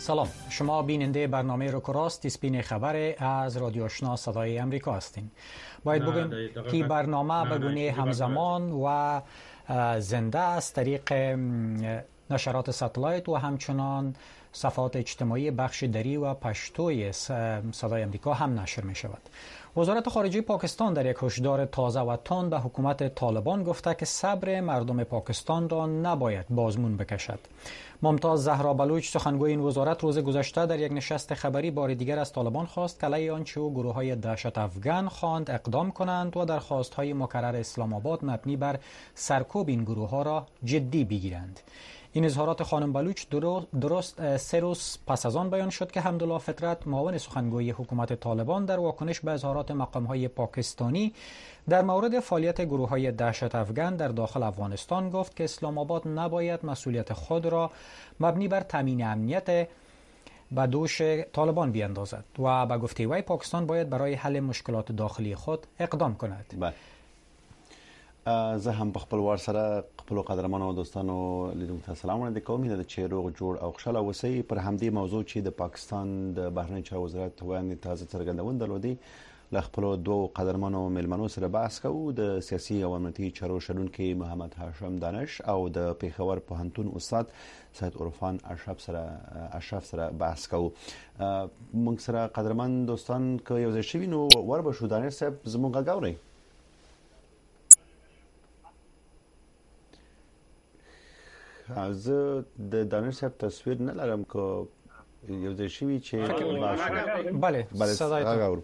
سلام، شما بیننده برنامه روکراست اسپین خبر از رادیو آشنا صدای امریکا هستین. باید بگویم که برنامه به گونه همزمان و زنده از طریق نشرات ساتلایت و همچنان صفحات اجتماعی بخش دری و پشتوی صدای امریکا هم نشر می شود. وزارت خارجه پاکستان در یک هشدار تازه و تند به حکومت طالبان گفته که صبر مردم پاکستان را نباید بازمون بکشد. ممتاز زهرا بلوچ سخنگوی این وزارت روز گذشته در یک نشست خبری بار دیگر از طالبان خواست که علیه آنچه او گروه‌های دهشت افغان خواند اقدام کنند و درخواست‌های مکرر اسلام آباد مبنی بر سرکوب این گروه‌ها را جدی بگیرند. این اظهارات خانم بلوچ درست 3 روز پس از آن بیان شد که حمدالله فطرت معاون سخنگوی حکومت طالبان در واکنش به اظهارات مقام‌های پاکستانی در مورد فعالیت گروه‌های دهشت افغان در داخل افغانستان گفت که اسلام آباد نباید مسئولیت خود را مبنی بر تامین امنیت به دوش طالبان بیاندازد و به گفته وی پاکستان باید برای حل مشکلات داخلی خود اقدام کند. زه هم په خپل وار سره خپل قدرمنو دوستانو لیدونکو ته سلام وړاندې کوم د چې روغ جوړ او خوشاله اوسئ. پر همدې موضوع چې د پاکستان د بهرنی چارو وزارت وړاندې تازه څرګندونه درلودې له خپل دوه قدرمنو ملمنو سره بحث کوو. د سیاسي او امنیتي چارو شړونکي محمد هاشم دانش او د پیښور پوهنتون استاد سید عرفان اشرف سره بحث کوو. موږ سره قدرمن دوستان که یو ځای شوي نو ور به شو. دانش صاحب زموږ غږ اورئ؟ زه د دانش صاحب تصویر نه لرم که یو ځای شوي چې بله صدای تو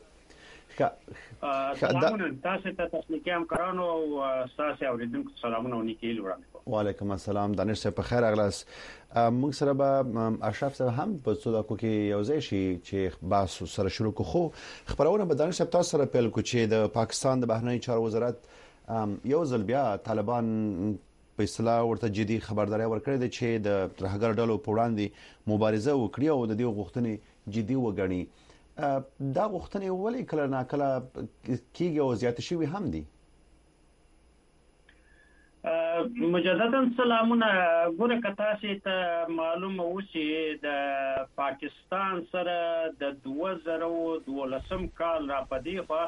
سلامونه تاسو ته تخنیکی همکارانو او تاسو اوریدونکو سلامونه او نیکی وړاندې کوم. وعلیکم السلام دانش صاحب په خیر اغلاس. موږ سره به اشرف صاحب هم په څو دقیقو کې یو ځای شي چې بحث سره شروع کو. خو خبرونه به دانش صاحب تاسو سره پیل کو چې د پاکستان د بهرنی چارو وزارت یو ځل بیا طالبان په اصطلاح ورته جدي خبرداري ورکړې ده چې د ترهګر ډلو په وړاندې مبارزه وکړي او د دې غوښتنې جدي وګڼي. دا غوښتنې ولې کله ناکله کیږي او زیات شوي هم دي؟ مجددا سلامونه. ګوره که تاسو ته معلومه وشي د پاکستان سره د 2012 کال را پدې خوا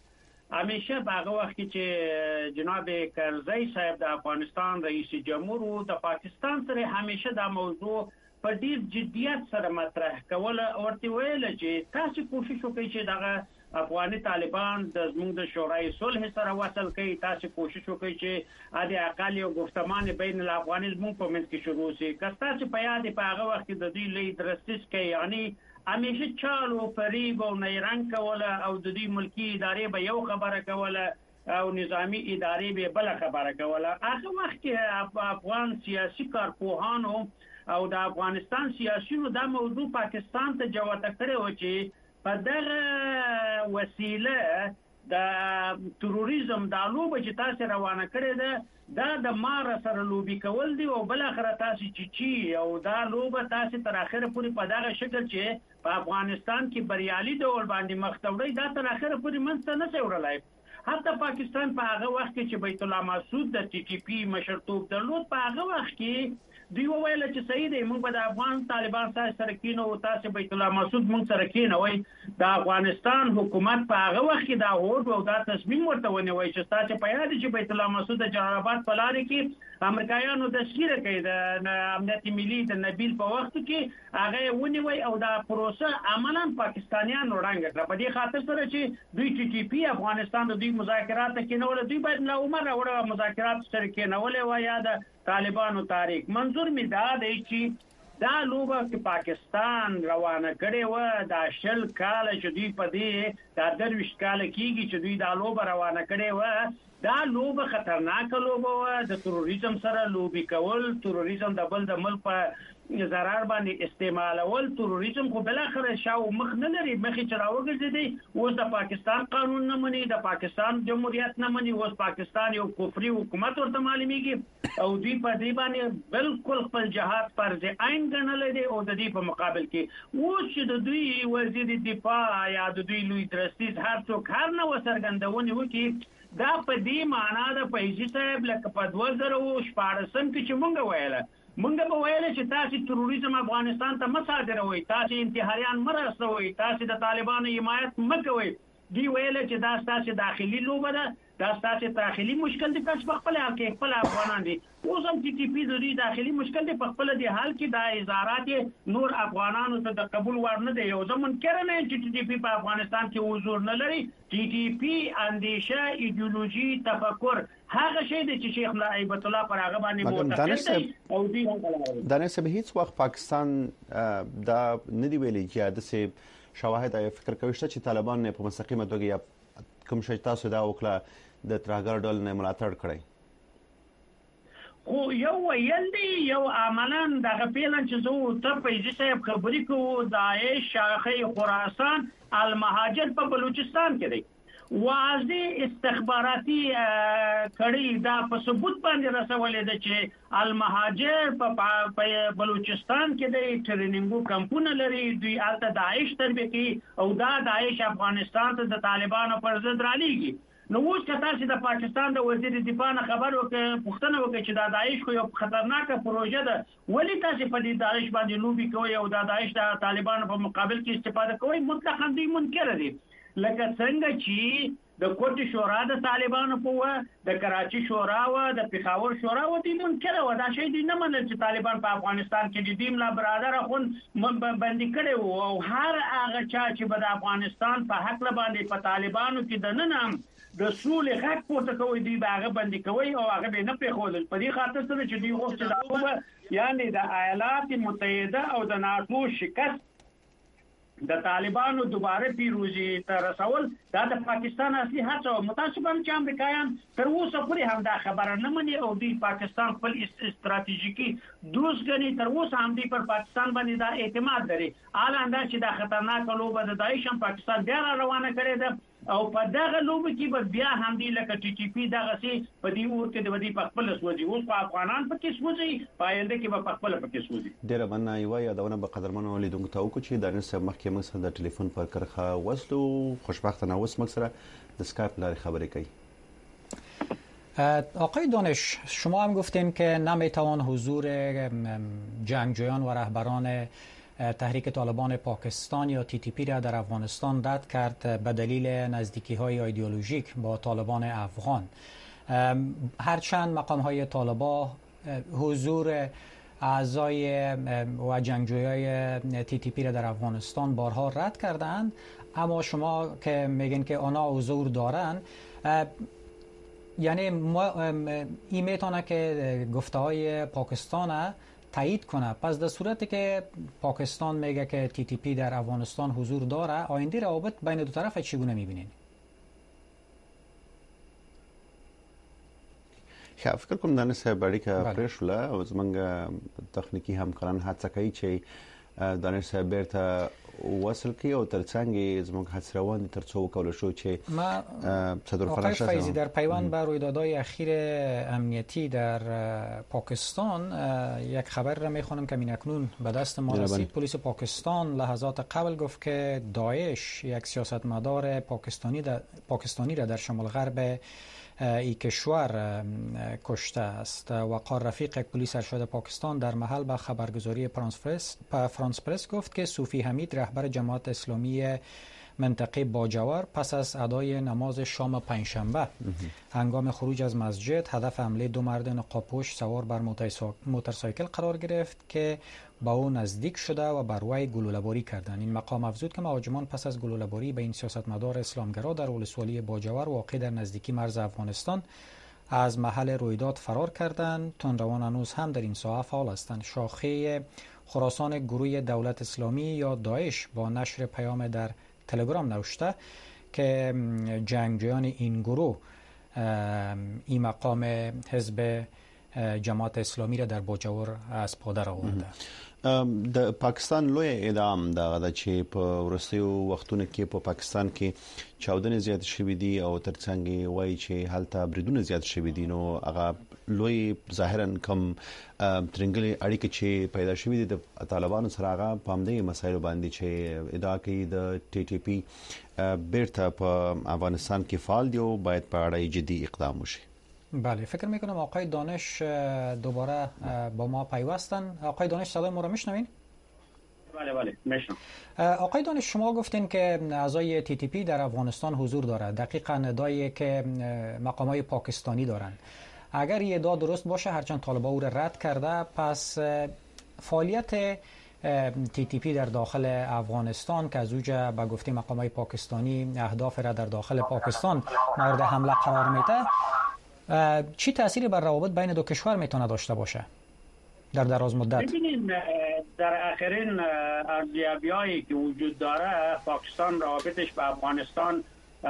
همیشه باغه وخت چې جناب کرزی صاحب د افغانستان رئیس جمهور او د پاکستان سره همیشه دا موضوع په ډیر جدیت سره مطرح کوله او ورته ویل چې تاسو کوشش وکړئ چې دغه افغاني طالبان د زموږ د شورای صلح سره وصل کړي. تاسو کوشش وکړئ چې د اقل یو گفتمان بین الافغاني زموږ په منځ کې شروع شي. که تاسو په یاد په هغه وخت د دوی لید درستش کوي یعنی همیشه چالو فریب او نیرنګ کوله او د دې ملکی ادارې به یو خبره کوله او نظامی ادارې به بل خبره کوله. هغه وخت کې افغان سیاسي کارپوهانو او د افغانستان سیاسيونو دا موضوع پاکستان ته جوته کړی و چې په دغه وسیله د تروریزم د لوبه چې تاسو روانه کړی ده دا د مار سره لوبي کول دي او بل اخر تاسو چی او دا لوبه تاسو تر اخره پورې په دغه شکل چې په افغانستان کې بریالي ډول باندې مختوړی دا تر اخره پورې منځ نه شورلای. حتی پاکستان په هغه وخت کې چې بیت الله مسعود د ټي ټي پی مشرتوب درلود په هغه وخت کې دوی وویل چې صحیح دی موږ به د افغان طالبان سره کینو او تاسو بیت الله مسعود موږ سره کینوي. د افغانستان حکومت په هغه وخت کې دا هوډ او دا تصمیم ورته ونیوي چې تاسو په یاد چې بیت الله مسعود د جلال آباد په لارې کې امریکایانو د شیره کوي د امنیت ملي د نبیل په وخت کې هغه ونیوي او دا پروسه عملاً پاکستانیان وړاندې کړ. په دې خاطر سره چې دوی ټي ټي پی افغانستان د دوی مذاکرات کې نه ول دوی باید له عمر وړه مذاکرات سره کې نه ولې و یا د طالبانو تاریخ منظور می دا دی چې دا لوبه چې پاکستان روانه کړې و دا شل کال چې دوی په دې دا 23 کال کېږي چې دوی دا لوبه روانه کړې و. دا لوبه خطرناکه لوبه و. د تروریزم سره لوبي کول، تروریزم د بل د ملک په ضرر باندې استعمالول. تروریزم خو بل اخر شاو مخ نه لري مخې چې راوګرځي اوس د پاکستان قانون نه مني، د پاکستان جمهوریت نه مني. اوس پاکستان یو کفري حکومت ورته معلومیږي او دوی په دې باندې بالکل خپل جهاد فرض عین ګڼل دي او د دې په مقابل کې اوس چې د دوی وزیر دفاع یا د دوی لوی درستیز هر څوک هر نه وسرګندونی وکي دا په دې معنا د پیسې صاحب لکه په 2014 کې چې مونږ ویل مونږ به ویل چې تاسو تروریزم افغانستان ته مصادروي، تاسو انتحاریان مرستوي، تاسو د طالبانو حمایت مکوئ. دی ویل چې دا ستاسو داخلي لوبه ده، دا ستاسو داخلي مشکل دي، تاسو په خپل حال کې خپل افغانان دي. اوس هم ټي ټي پی د داخلي مشکل دي، په خپل دي حال کې دا اظهارات نور افغانانو ته د قبول وړ نه دي. یو ځمن کړه نه چې ټي ټي پی په افغانستان کې حضور نه لري. ټي ټي پی اندیشه، ایدئولوژي، تفکر هغه شی دی چې شیخ هیبت الله پر هغه باندې موافق او دی هم دانش صاحب هیڅ وخت پاکستان دا نه دی ویلي چې د سه شواهد یا فکر کوي چې طالبان نه په مستقیمه توګه یا کوم شي تاسو دا وکړه د ترهګر ډول نه ملاتړ کړی. خو یو ویل دی، یو عملاً دغه پیلن چې زه ته پیجي صاحب خبرې کوو، داعش شاخه خراسان المهاجر په بلوچستان کې دی. واضح استخباراتي کړي دا په ثبوت باندې رسولې ده چې المهاجر په بلوچستان کې د ټریننګو کمپونه لري، دوی الته داعش تربیه کوي او دا داعش افغانستان ته د طالبانو پر ضد رالېږي. نو اوس که تاسو د پاکستان د وزیر دفاع نه خبر وکړئ، پوښتنه وکړئ چې دا داعش خو یو خطرناکه پروژه ده، ولې تاسو په دې داعش باندې لوبي کوئ او دا داعش د طالبانو په مقابل کې استفاده کوئ؟ مطلقاً دوی منکر دي. لکه څنګه چې د کوټ شورا د طالبانو په د کراچي شورا او د پېښور شورا و دي منکر و، دا شی دي نه منل چې طالبان په افغانستان کې دي ملا برادر خون باندې کړي او هر هغه چا چې په افغانستان په حق باندې په طالبانو کې د نن د سولې غږ پورته کوي، دی هغه باندې کوي او هغه به نه پېښول. په دې خاطر سره چې دی غوښتل یعنی د ایالات متحده او د ناتو شکست د طالبانو دوباره پیروزی ته رسول، دا د پاکستان اصلي هڅه او متاسفانه چې امریکایان تر اوسه پورې هم دا خبره نه مني او دی پاکستان خپل استراتیژیکي دوست ګڼي. تر اوسه هم دی پر پاکستان باندې دا اعتماد لري. الان دا چې دا خطرناک لوبه د داعش هم پاکستان بیا روانه کړې ده او په دغه لوبه کې به بیا هم دی لکه ټي ټي پی دغه سي په دې اور کې د ودی په خپل سوځي. اوس په افغانان په کې سوځي، پاینده کې به په خپل په کې سوځي. ډیره مننه. یو یادونه به قدرمنو لیدونکو ته وکړو چې دانش صاحب مخکې موږ سره د ټلیفون پر کرخه وصلو، خوشبختانه اوس موږ سره د اسکایپ لارې خبرې کوي. آقای دانش، شما هم گفتین که نمیتوان حضور جنگجویان و رهبران تحریک طالبان پاکستان یا تی تی پی را در افغانستان رد کرد به دلیل نزدیکی‌های ایدئولوژیک با طالبان افغان. هرچند مقام‌های طالبان حضور اعضای و جنگجویای تی تی پی را در افغانستان بارها رد کردند، اما شما که میگین که آنها حضور دارند، یعنی این میتونه که گفته‌های پاکستان تایید کنه. پس در صورتی که پاکستان میگه که تی تی پی در افغانستان حضور داره، آینده روابط بین دو طرف چگونه میبینید؟ خب فکر کوم دانش صاحب اړیکه پرېښوله او زمونږ تخنیکی همکاران هڅه کوي چې دانش صاحب بیرته وصل کی او ترڅنګ زموږ هڅه روان دي ترڅو وکول شو چې صدر فرانسه آقای فیضی در پیوند بر رویدادهای اخیر امنیتی در پاکستان یک خبر را میخوانم که اکنون به دست ما رسید. پلیس پاکستان لحظات قبل گفت که داعش یک سیاستمدار پاکستانی را در شمال غرب ای کشور کشته است. وقار رفیق پلیس ارشد پاکستان در محل به خبرگزاری فرانس پرس گفت که صوفی حمید رهبر جماعت اسلامی منطقه باجوار پس از ادای نماز شام پنجشنبه هنگام خروج از مسجد هدف حمله دو مرد نقابپوش سوار بر موتورسایکل قرار گرفت که با او نزدیک شده و بر وی گلوله‌باری کردند. این مقام افزود که مهاجمان پس از گلوله‌باری به این سیاستمدار اسلامگرا در ولسوالی باجوار واقع در نزدیکی مرز افغانستان از محل رویداد فرار کردند. تندروان هنوز هم در این ساحه فعال هستند. شاخه خراسان گروه دولت اسلامی یا داعش با نشر پیام در تلگرام نوشته که جنگجویان این گروه این مقام حزب جماعت اسلامی را در باجوار از پادر آورده. د پاکستان لوی اعدام دغه چې په ورستیو وختونو کې په پاکستان کې چاودنې زیات شوې دي او ترڅنګ وایي چې هلته بریدونه زیات شوې دي، نو هغه لوی ظاهرا کم ترنګلې اړیکې چې پیدا شوې دي د طالبانو سره هغه په همدې مسایلو باندې چې ادعا کوي د ټي ټي پی بیرته په افغانستان کې فعال دی او باید په اړه جدي اقدام وشي. بله، فکر میکنم آقای دانش دوباره با ما پیوستن. آقای دانش صدای ما رو میشنوین؟ بله میشنم. آقای دانش، شما گفتین که اعضای TTP در افغانستان حضور داره، دقیقاً ادعایی که مقامات پاکستانی دارن. اگر این ادعا درست باشه، هرچند طالبان او را رد کرده، پس فعالیت TTP در داخل افغانستان که از اوجه به گفته مقامات پاکستانی اهداف را در داخل پاکستان مورد حمله قرار میده، چی تأثیری بر روابط بین دو کشور میتونه داشته باشه در دراز مدت؟ ببینید، در آخرین ارزیابی‌هایی که وجود داره، پاکستان روابطش با افغانستان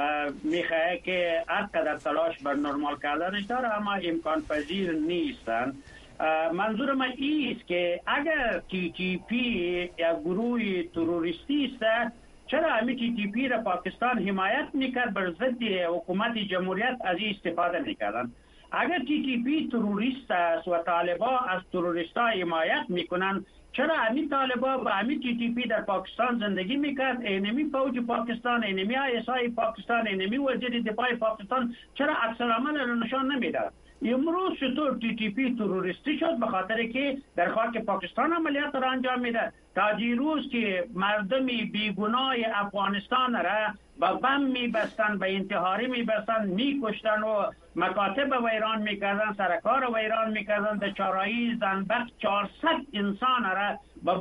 میخواه که هر قدر تلاش بر نرمال کردنش داره، اما امکان پذیر نیستن. منظور من است که اگر TTP یا گروه تروریستی است، چرا همین TTP را پاکستان حمایت میکرد، بر ضد حکومت جمهوریت از این استفاده میکردن؟ اگر TTP تروریست است و طالبان از تروریستا حمایت میکنن، چرا همین طالبان و همین TTP در پاکستان زندگی میکرد؟ اینمی فوج پاکستان، اینمی ISI پاکستان، اینمی وزیر دفاع پاکستان چرا عکس العمل را نشان نمیداد؟ امروز چطور TTP تروریستی شد؟ به خاطر که در خاک پاکستان عملیات را انجام میده. تا دیروز که مردم بیگناه افغانستان را با بم میبستن، به انتحاری میبستن، میکشتن و مکاتب ویران میکردن، سرکار ویران میکردن، در چهارراهی زنبق 400 انسان را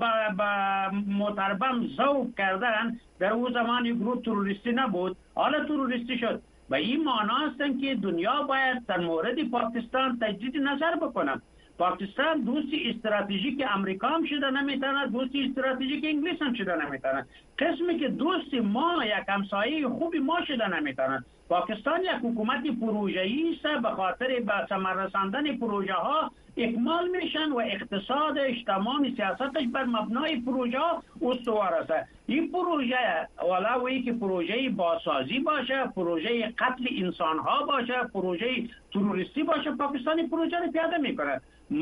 با موتربم ذوب کردن. در او زمان گروه تروریستی نبود، حالا تروریستی شد. و این معنی است که دنیا باید در مورد پاکستان تجدید نظر بکنه. پاکستان دوستی استراتژیک امریکا هم شده نمیتونه، دوستی استراتژیک انگلیس هم شده نمیتونه. قسمی که دوست ما یک همسایه خوبی ما شده نمیتونه. پاکستان یک حکومت پروژه‌ای است، به خاطر به ثمر رساندن پروژه ها اکمال میشن و اقتصادش، تمام سیاستش بر مبنای پروژه ها استوار است. این پروژه ولوی که پروژه بازسازی باشه، پروژه قتل انسان ها باشه، پروژه تروریستی باشه، پاکستانی پروژه رو پیاده میکنه.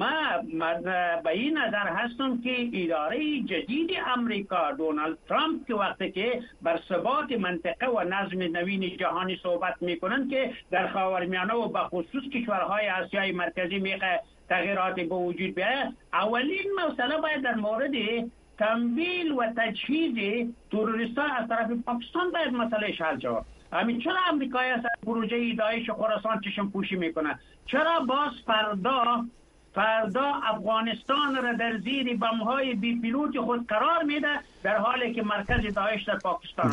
من به این نظر هستم که اداره جدید امریکا، دونالد ترامپ، که وقتی که بر ثبات منطقه و نظم نوین جهانی صحبت میکنن که در خاورمیانه و به خصوص کشورهای آسیای مرکزی میخواه تغییرات به وجود بیاید، اولین مسئله باید در مورد تمویل و تجهیز تروریستان از طرف پاکستان باید مسئله حل شود. همین چرا امریکایی از پروژه داعش خراسان چشم پوشی میکنه؟ چرا باز فردا افغانستان را در زیر بم‌های بی پیلوت خود قرار میده، در حالی که مرکز داعش در پاکستان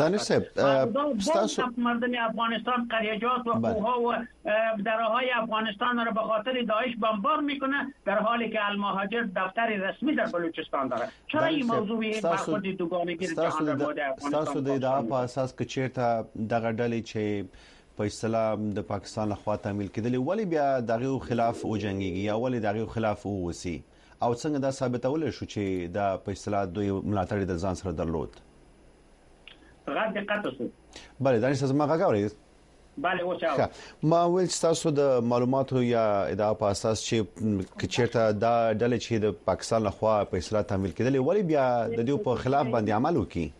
است؟ مردم افغانستان قریجات و کوه‌ها و دره‌های افغانستان را به خاطر داعش بمبار میکنه، در حالی که المهاجر دفتر رسمی در بلوچستان داره. چرا این موضوع با خود دوگانگی جهان را بوده افغانستان؟ د په اساس کې چیرته دغه ډلې چې په اصطلاح د پاکستان لخوا تعمیل کېدلې، ولی بیا دغه خلاف او جنگيږي یا ولی دغه خلاف او وسی، او څنګه دا ثابتول شو چې دا په اصطلاح دوی ملاتړ د ځان سره درلود؟ غږ دقت وکړئ. بله، دا نشته زما غږ اورئ؟ بله اوچا. ما ویل تاسو د معلوماتو یا ادعا په اساس چې چیرته دا ډلې چې د پاکستان لخوا په اصطلاح تعمیل کېدلې، ولی بیا د دې په خلاف باندې عمل وکړي؟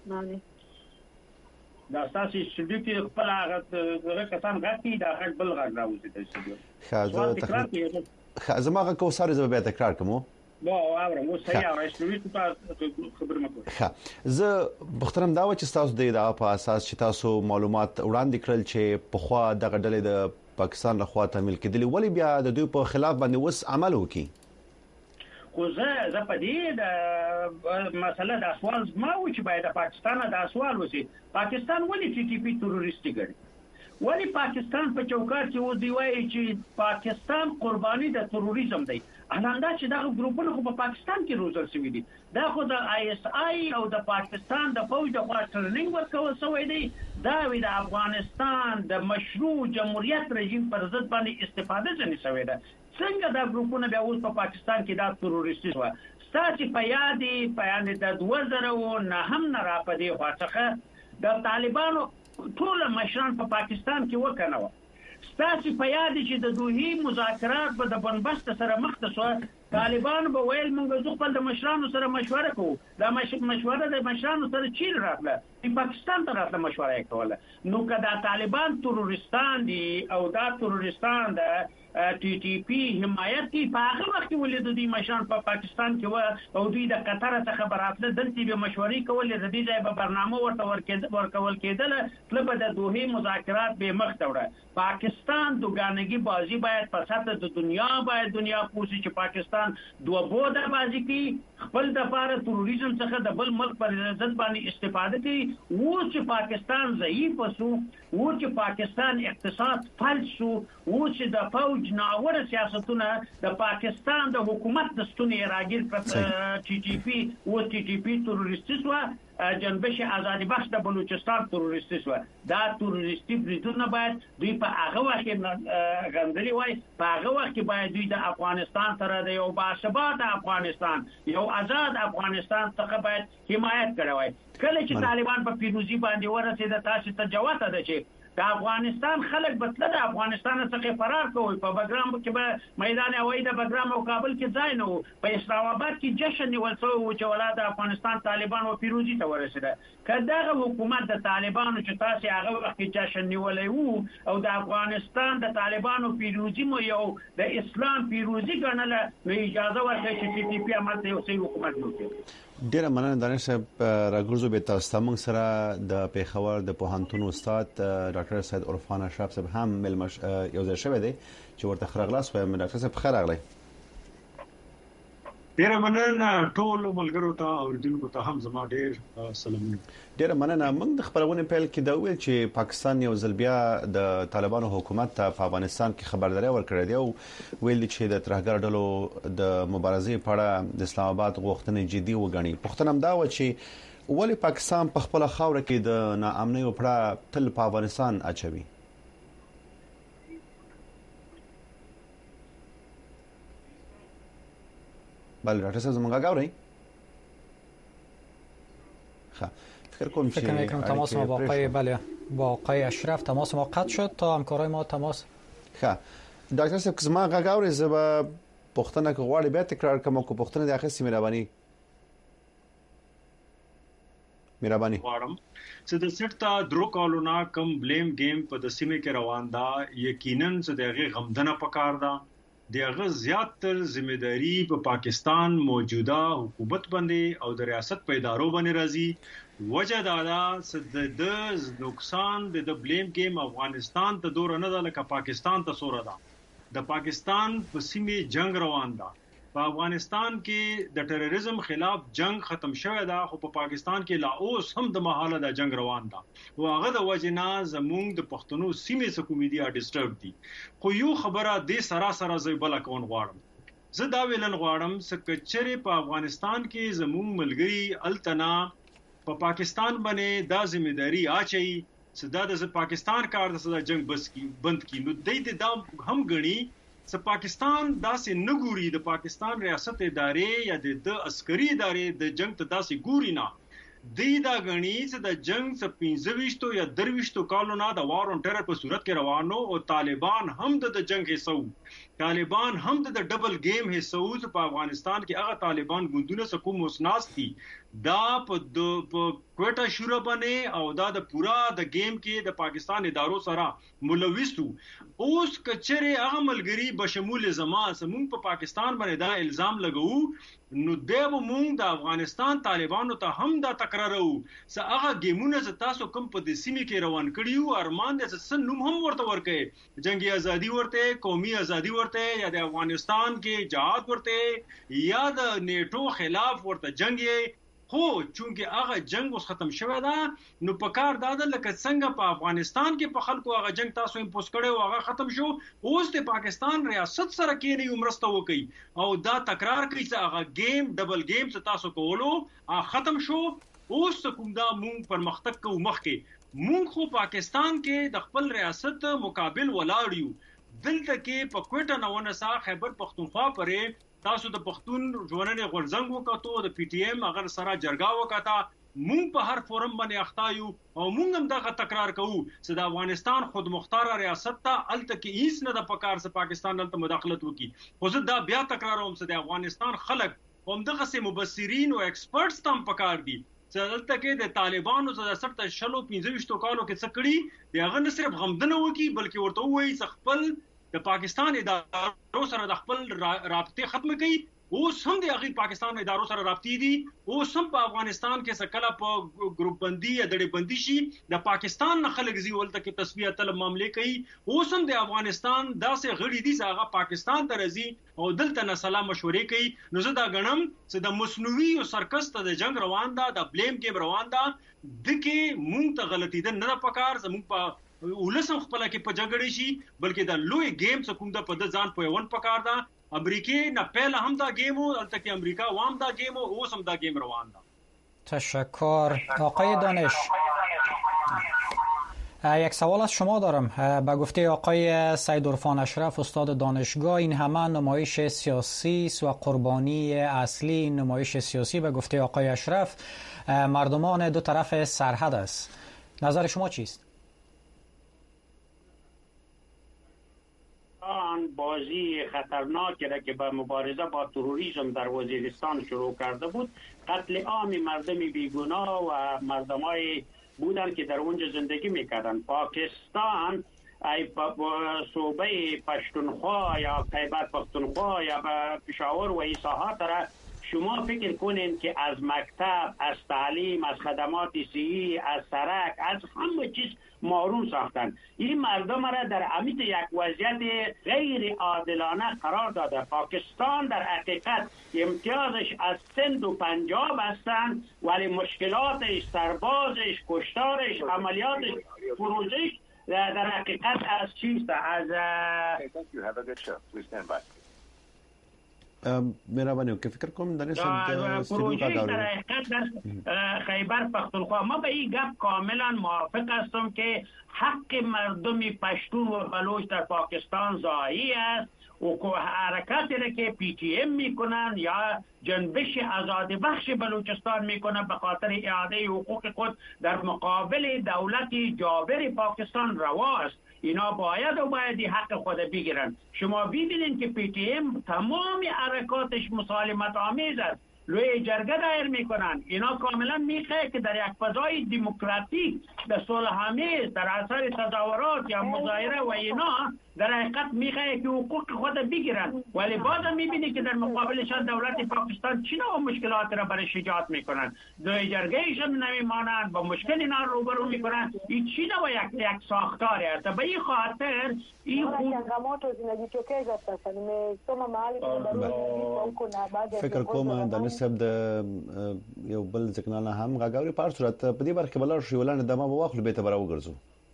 دا تاسو چې د خپل هغه کسان غږی دا غږ بل غږ راوځي د استودیو. زما غږ کو سره زه به تکرار کوم. با اورم مو صحیح او استودیو ته خبر مکو. زه محترم دا و چې تاسو د ادعا په اساس چې تاسو معلومات وړاندې کړل چې په خوا دغه ډلې د پاکستان لخوا تعمیل کېدلې، ولی بیا د دوی په خلاف باندې وس عمل وکړي؟ خو زه په دې د مسله د سوال ما و چې باید پاکستان د سوال وسی، پاکستان ولی TTP تروریستی ګڼي؟ ولی پاکستان په چوکاټ کې و دی وایي چې پاکستان قرباني د تروریزم دی. الاندا چې دا ګروپونه خو په پاکستان کې روزل شوی دي، دا خو د ISI او د پاکستان د فوج د خوا ټریننګ ورکول شوی دی. دا وی د افغانستان د مشروع جمهوریت رژیم پر ضد باندې استفاده ځنی شوی ده. څنګه دا ګروپونه بیا اوس په پاکستان کې دا تروریستي شو؟ ستاسو په یاد د 2009 نه را پدې خواڅخه د طالبانو ټول مشران په پاکستان کې وکنه. ستاسو په یاد چې د دوحې مذاکرات په د بنبست سره مخ ته شو، طالبان به ویل موږ خپل د مشرانو سره مشوره کوو، دا مشوره د مشرانو سره چیرې راتله پاکستان ته راتله مشوره یې کوله نو که دا طالبان تروریستان دي او دا تروریستان د ټي ټي پی حمایت کوي په هغه وخت کې ولې د دې مشران په پاکستان کې او دوی د قطر څخه براتله دلته به مشورې کولې د دې ځای به برنامه ورته ورکول کېدل کله به د دوه مذاکرات به مخ ته وړه پاکستان دوګانګي بازی باید په سطح د دنیا پوسی چې پاکستان دوه بوده بازی کوي خپل د لپاره تروریزم څخه د بل ملک پر ضد باندې استفاده کوي و چې پاکستان ضعیف وسو و چې پاکستان اقتصاد فلج شو و چې د فوج ناوړه سیاستونه د پاکستان د حکومت د ستونې راګیر کړ ټي ټي پی و ټي ټي پی تروریستي سو جنبش آزادی بخش د بلوچستان تروریستي سو دا تروریستي بریدونه باید دوی په هغه وخت غندري وای په هغه وخت باید دوی د افغانستان سره د یو باثبات افغانستان یو آزاد افغانستان څخه باید حمایت کړی وای کله چې طالبان په پیروزي باندې ورسېد تاسو ته جواب ده چې د افغانستان خلک بتله د افغانستان څخه فرار کوي په بګرام کې به میدان هوایي د بګرام او کابل کې ځای نه وو په اسلام آباد کې جشن نیول شوی و چې ولادت افغانستان طالبان او پیروزي ته ورسېده کله حکومت د طالبانو چې تاسو هغه وخت کې جشن نیولې وو او د افغانستان د طالبانو پیروزي مو یو د اسلام پیروزي ګڼله نو اجازه ورکړي چې ټي ټي پی عمل ته یو صحیح حکومت جوړ ډیره مننه دانش صاحب راګرځو به تاسو ته موږ سره د پیښور د پوهنتون استاد ډاکټر سید عرفان اشرف صاحب هم ملمش یو ځای شوی دی چې ورته خراغلاس وایم ډاکټر صاحب خیر راغلی ډیره مننه ټول ملګرو ته او دونکو ته هم زما ډیر سلامونه ډیره مننه موږ د خبرونه پیل کې دا ویل چې پاکستان یو ځل بیا د طالبانو حکومت ته په افغانستان کې خبرداري ورکړې دی او ویل چې د ترهګر ډلو د مبارزې په اړه د اسلام آباد غوښتنې جدي وګڼي پښتنه هم دا و چې ولې پاکستان په خپل خاور کې د ناامنۍ او پړه تل په افغانستان اچوي بله ډاکټر صاحب زموږ غاوري فکر کنم که تماس ما با آقای با آقای اشرف تماس ما قطع شد تا همکارای ما تماس دکتر صاحب که زما غاوري زبا پښتنه کې غواړي به تکرار کوم کو پښتنه د اخیستې مهرباني غواړم چې د سټا درو کالونا کم بلیم گیم په د سیمه کې روان دا یقینا چې دغه غمدنه پکار دا دغه زیاتر ځمېداري په پاکستان موجوده حکومت باندې او د ریاست په ادارو باندې راځي وجه دا چې د نقصان د بلیم گیم افغانستان ته دور نه ده لکه پاکستان ته سوره ده د پاکستان په سیمه جنگ روان ده په افغانستان کې د ټیرریزم خلاف جنگ ختم شوی دا خو په پاکستان کې لا اوس هم د محاله د جنگ روان ده او هغه د وجنا زمونږ د پښتنو سیمه سکومیډیا ډیسټرب دي خو یو خبره د سراسر زیبل کون غواړم زه دا ویلن غواړم چې کچره په افغانستان کې زمونږ ملګری التنا په پاکستان باندې دا ځمېداري اچي چې دا د پاکستان کار د جنگ بس کی بند کی نو د دا هم غني چې پاکستان داسې نه ګوري د پاکستان ریاست ادارې یا د عسکري ادارې د جنگ ته داسې ګوري نه دا غني چې د جنگ څخه 25 یا 23 کالو نه د وار اون ټیرر په صورت کې روانو او طالبان هم د جنگ حصو طالبان هم د ډبل گیم حصو په افغانستان کې هغه طالبان ګوندونه سکو مسناس دي دا په کوټا شوره باندې او دا د پورا د گیم کې د پاکستان ادارو سره ملوثو اوس کچره هغه ملګری بشمول زما سمون په پاکستان باندې دا الزام لګو نو دیو مونږ د افغانستان طالبانو ته هم دا تکرارو چې هغه گیمونه چې تاسو کوم په د سیمه کې روان کړیو ارمان د سن نوم هم ورته ورکې جنگي ازادي ورته قومي ازادي ورته یا د افغانستان کې جهاد ورته یا د نیټو خلاف ورته جنگي خو چونکه هغه جنگ اوس ختم شوی دا نو په کار داده لکه څنګه په افغانستان کې په خلکو هغه جنگ تاسو امپوز کړو هغه ختم شو اوس د پاکستان ریاست سره کې نه عمرسته وکي او دا تکرار کوي چې هغه گیم ډبل گیم چې تاسو کولو ختم شو اوس کوم دا مونږ پرمختګ کوو مخکې مونږ خو پاکستان کې د خپل ریاست مقابل ولاړیو دلته کې په کوټه نوونه سا خیبر پختونخوا پرې تاسو د پښتون ژوندنه غورځنګ وکړو د پی ټی ایم اگر سره جرګه وکړه مونږ په هر فورم باندې اختایو او مونږ هم دا تکرار کوو چې د افغانستان خود مختار ریاست ته الته کې هیڅ نه د پکار چې پاکستان الته مداخلت وکړي خو زه دا بیا تکراروم چې د افغانستان خلک همدغه سه مبصرین او ایکسپرټس تم پکار دي چې دلته کې د طالبانو د سرته شلو 15 کالو کې څه کړي دی هغه نه صرف غمدنه وکي بلکې ورته وایي چې خپل د پاکستان ادارو سره د خپل رابطه ختم کړي اوس هم د هغه پاکستان ادارو سره رابطې دي اوس هم په افغانستان کې سکله په ګروپ بندي یا ډډې بندي شي د پاکستان نه خلک زی ولته کې تسویه طلب معاملې کوي اوس هم د افغانستان داسې غړي دي چې هغه پاکستان ته راځي او دلته نه سلام مشورې کوي نو زه دا غنم چې د مصنوعي او سرکس ته د جنگ روان ده د بلیم گیم روان ده د کې مونږ ته غلطي ده نه پکار زموږ په ولسم خپل کې په جګړې شي بلکې د لوی گیم څخه کوم د په ځان په ون پکار ده امریکا نه پهله هم دا گیمو البته که امریکا وام دا گیمو اوس هم دا گیم روان ده. تشکر آقای دانش. یک سوال از شما دارم. به گفته آقای سیدعرفان اشرف استاد دانشگاه این همه نمایش سیاسی و قربانی اصلی این نمایش سیاسی به گفته آقای اشرف مردمان دو طرف سرحد است. نظر شما چیست؟ بازی خطرناکی را که به مبارزه با تروریسم در وزیرستان شروع کرده بود قتل عام مردم بیگناه و مردمای بودن که در اونجا زندگی میکردن. پاکستان ای صوبه پشتونخوا یا خیبر پختونخوا یا پشاور و این ساحات را شما فکر کنین که از مکتب، از تعلیم، از خدمات صحی، از سرک، از همه چیز مارون ساختن. این مردم را در امیت یک وضعیت غیر عادلانه قرار داده. پاکستان در حقیقت امتیازش از سند و پنجاب هستند ولی مشکلاتش، سربازش، کشتارش، عملیاتش، فروشش در حقیقت از چیست؟ از مهربانی که فکر کنم در پروژه در حقیقت در خیبر پختونخوا ما به این گپ کاملا موافق هستم که حق مردم پشتون و بلوچ در پاکستان ضایع است و حرکاتی را که پی تی ام میکنن یا جنبش آزادی بخش بلوچستان میکنن به خاطر اعاده حقوق خود در مقابل دولت جابر پاکستان روا است. اینا باید حق خود بگیرن. شما ببینید که پی تی ام تمام حرکاتش مسالمت آمیز است. لوی جرگه دایر میکنن. اینا کاملا میخواه که در یک فضای دموکراتیک در صلح آمیز در اثر تظاهرات یا مظاهره و اینا در حقیقت میخواه که حقوق خود بگیرن ولی بعد میبینی که در مقابلشان دولت پاکستان چی نوع مشکلات را برای شجاعت میکنن. لوی جرگه ایشان نمیمانند با مشکل اینا روبرو میکنن. این چی نوع یک ساختاری است. به این خاطر این فکر کوم د نسب د یو بل ځکنانه هم غاګوري په صورت په دې برخه بلار شي ولانه د ما واخلو به ته براو ګرځو.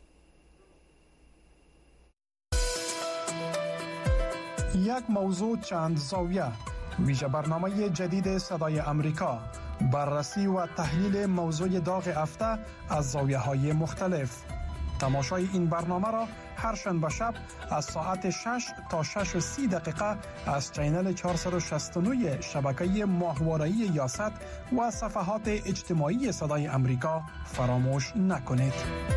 یک موضوع چند زاویه ویژه برنامه جدید صدای امریکا بررسی و تحلیل موضوع داغ هفته از زاویه‌های مختلف. تماشای این برنامه را هر شنبه شب از ساعت 6 تا 6:30 دقیقه از چینل 469 شبکه ماهواره‌ای یاست و صفحات اجتماعی صدای امریکا فراموش نکنید.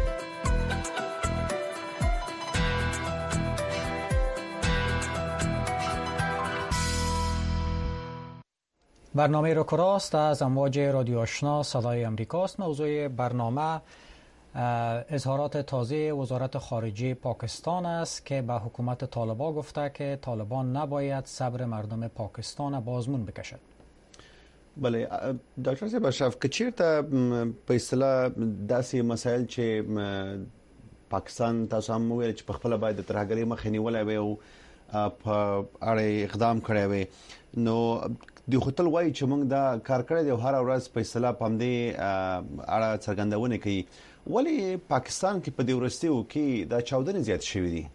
برنامه رو کراست از امواج رادیو آشنا صدای امریکاست. موضوع برنامه اظهارات تازه وزارت خارجه پاکستان است که به حکومت طالبان گفته که طالبان نباید صبر مردم پاکستان به آزمون بکشد. بله ډاکټر صاحب اشرف کچیرته په اصطلاح داسې مسایل چې پاکستان تاسو هم ویل چې په خپل باید ترهګری مخ نیولای وي او په اړه اقدام کړی وي نو د خپل وای چې موږ دا کار کړی دی هر ورځ په اصطلاح پم دی اړه څرګندونه کوي ولی پاکستان کې په دې ورستیو کې دا چاودنې زیات شوې دي.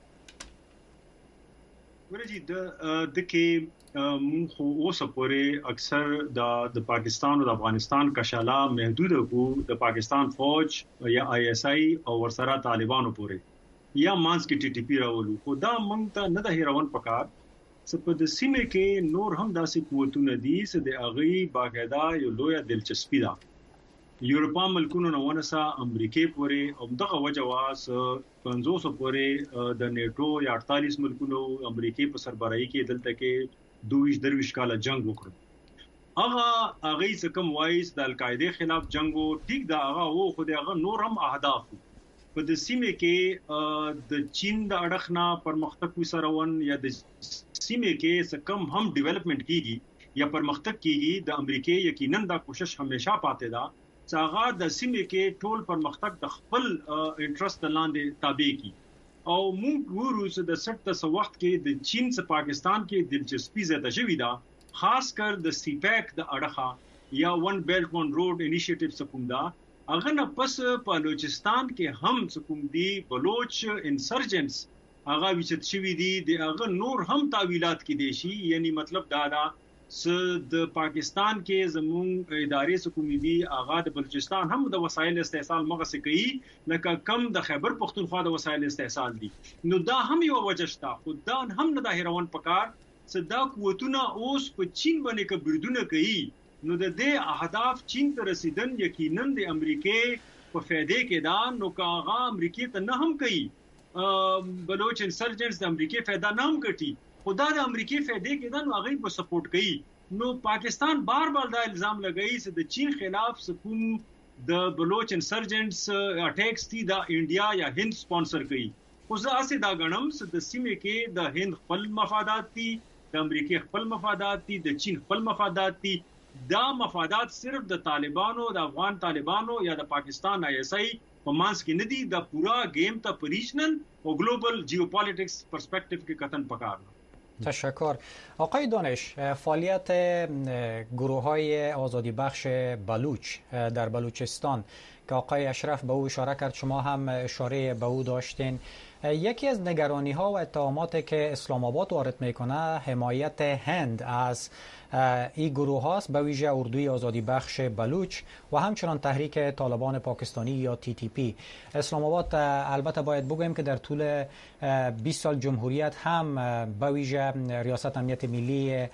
ورجی د کې مونږ اوس پورې اکثر د پاکستان او د افغانستان کشاله محدود کو د پاکستان فوج یا آی اس آی او ورسره طالبانو پورې یا مانس کې ټي ټي پی راولو خو دا مونږ ته نه د هیروان پکار څه په د سیمه کې نور هم داسې قوتونه دي چې د اغي باقاعده یو لوی دلچسپي ده. یورپا ملکونو نه ونسا امریکای پورې او دغه وجواس 500 پورې د نیټو یا 48 ملکونو امریکای په سربراهي کې دلته کې 22 کال جنگ وکړ هغه څه کوم وایي د القاعده خلاف جنگو ټیک دا هغه وو خو دغه نور هم اهداف په د سیمه کې د چین د اړخنا پرمختګ وسرون یا د سیمه کې څه کم هم ډیولپمنٹ کیږي یا پرمختګ کیږي د امریکای یقینا دا کوشش همیشه پاتې ده چې هغه د سیمه کې ټول پرمختګ د خپل انټرست لاندې تابع کی او موږ ګورو چې د 70 وخت کې د چین څخه پاکستان کې دلچسپي زیاته شوې ده خاص کر د سی پیک د اړخه یا ون بیلټ ون روډ انیشیټیو څخه دا اغه نه پس په بلوچستان کې هم کوم دي بلوچ انسرجنټس هغه وچت شوی دي د هغه نور هم تعویلات کې دي شي یعنی مطلب دا د پاکستان کې زمون ادارې سکومې دي هغه د بلوچستان هم د وسایل استحصال مغه کوي لکه کم د خیبر پختونخوا د وسایل استحصال دي نو دا هم یو وجه شته خو دا هم نه د هیروان پکار صدا قوتونه اوس په چین باندې کبردونه کوي نو د دې اهداف چین ته رسیدن یقینا د امریکای په فائدې کې دا نو کاغه امریکای ته نه هم کوي بلوچ انسرجنټس د امریکای فائدہ نه هم کوي خدا د امریکای فائدې کې دا نو هغه په سپورټ کوي نو پاکستان بار بار دا الزام لګایي چې د چین خلاف سکون د بلوچ انسرجنټس اٹیکس دي د انډیا یا هند سپانسر کوي خو زه اسې دا غنم چې د سیمه کې د هند خپل مفادات دي د امریکای خپل مفادات دي د چین خپل مفادات دي دا مفادات صرف د طالبانو د افغان طالبانو یا د پاکستان آی اس آی په مانس کې نه دي د پورا گیم ته پریشنل او ګلوبل جیوپالیټکس پرسپیکټیو کې کتن پکار. تشکر. آقای دانش، فعالیت گروه‌های آزادی بخش بلوچ در بلوچستان که آقای اشرف به او اشاره کرد، شما هم اشاره به او داشتین، یکی از نگرانی‌ها و اتهاماتی که اسلام آباد وارد میکنه حمایت هند از این گروه هاست، به ویژه اردوی آزادی بخش بلوچ و همچنان تحریک طالبان پاکستانی یا TTP. اسلام آباد البته باید بگویم که در طول 20 سال جمهوریت هم به ویژه ریاست امنیت ملی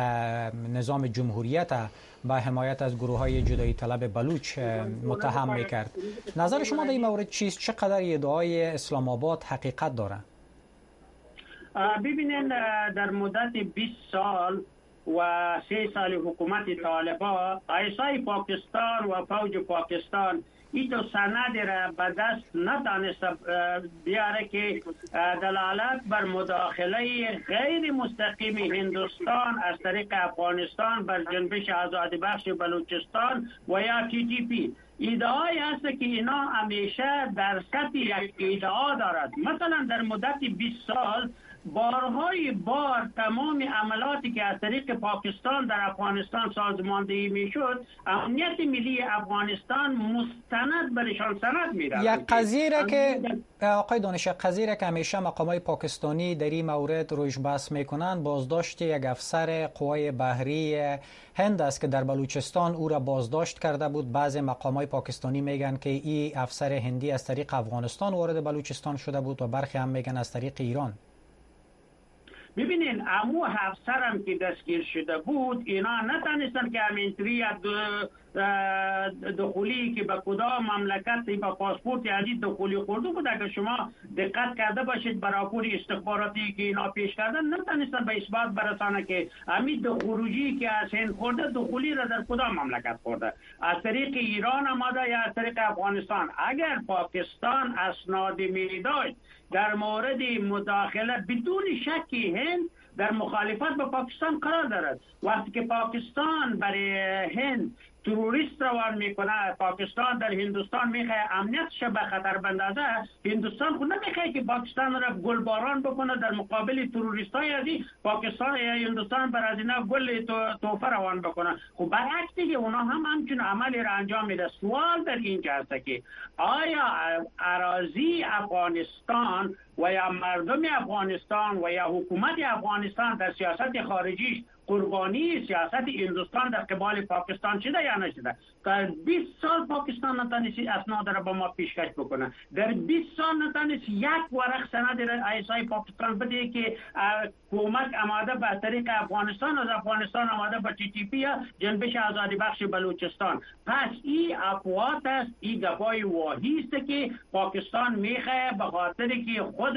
نظام جمهوریت با حمایت از گروه های جدایی طلب بلوچ متهم میکرد. نظر شما در این مورد چیست؟ چقدر ادعای اسلام آباد حقیقت داره؟ ببینید در مدت 20 سال و 3 سال حکومت طالبان ایسای پاکستان و فوج پاکستان این دو سند را به دست نتانست بیاره که دلالت بر مداخله غیر مستقیم هندوستان از طریق افغانستان بر جنبش آزادی بخش بلوچستان و یا TTP. ادعای است که اینا همیشه در سطح یک ادعا دارد. مثلا در مدت 20 سال بارهای بار تمام عملاتی که از طریق پاکستان در افغانستان سازماندهی میشد، امنیت ملی افغانستان مستند برشان سند می‌داد. یک قضیه که آقای دانش، قضیه که همیشه مقامات پاکستانی در این مورد روش بحث میکنند، بازداشت یک افسر قوای بحری هند است که در بلوچستان او را بازداشت کرده بود. بعضی مقامات پاکستانی میگن که این افسر هندی از طریق افغانستان وارد بلوچستان شده بود و برخی هم میگن از طریق ایران. ببینین امو افسرم که دستگیر شده بود اینا نتانستن که همینطوری دخولی که به کدام مملکت با پاسپورت عزیز دخولی خورده بود. اگر شما دقت کرده باشید براپور استخباراتی که اینا پیش کردن نتانستن به اثبات برسانه که همین خروجی که از هند خورده دخولی را در کدام مملکت خورده، از طریق ایران آمده یا از طریق افغانستان. اگر پاکستان اسناد می داشت در مورد مداخله بدون شکی هند در مخالفت با پاکستان قرار دارد. وقتی که پاکستان برای هند تروریست روان میکنه، پاکستان در هندوستان میخواه امنیتش به خطر بندازه، هندوستان خود نمیخواه که پاکستان را گلباران بکنه در مقابل تروریست های ازی پاکستان یا هندوستان بر از اینا گل توفه روان بکنه. خب برعکس دیگه اونا هم همچون عملی را انجام میده. سوال در اینجا هست که آیا اراضی افغانستان و یا مردم افغانستان و یا حکومت افغانستان در سیاست خارجیش قربانی سیاست هندوستان در قبال پاکستان شده یا نشده؟ در 20 سال پاکستان نتانست اسناد را به ما پیشکش بکنه. در 20 سال نتانست یک ورق سند را ایسای پاکستان بده که کمک آماده به طریق افغانستان، از افغانستان آماده به TTP یا جنبش آزادی بخش بلوچستان. پس این افوات است، این گپای واهی است که پاکستان میخواه به خاطر که خود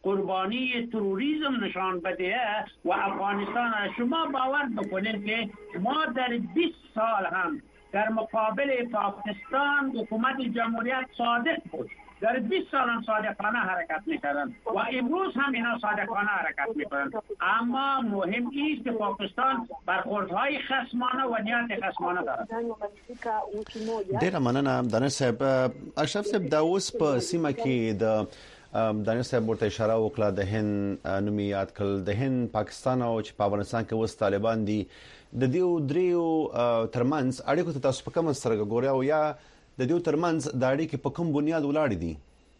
قربانی تروریسم نشان بده و افغانستان شما باور بکنید که ما در 20 سال هم در مقابل پاکستان حکومت جمهوریت صادق بود. در 20 سال هم صادقانه حرکت میکردن و امروز هم اینا صادقانه حرکت میکنن. اما مهم است که پاکستان برخوردهای خصمانه و نیت خصمانه دارد. ډیره مننه دانش صاحب. اشرف صاحب دا اوس په سیمه کې د دانش صاحب ورته اشاره وکړه د هند نوم یاد کړل. د هند پاکستان او چې په افغانستان کې اوس طالبان دي د دې دریو ترمنځ اړیکو ته تاسو په کوم سترګه ګورئ او یا د دې ترمنځ د اړیکې په کوم بنیاد ولاړ دي؟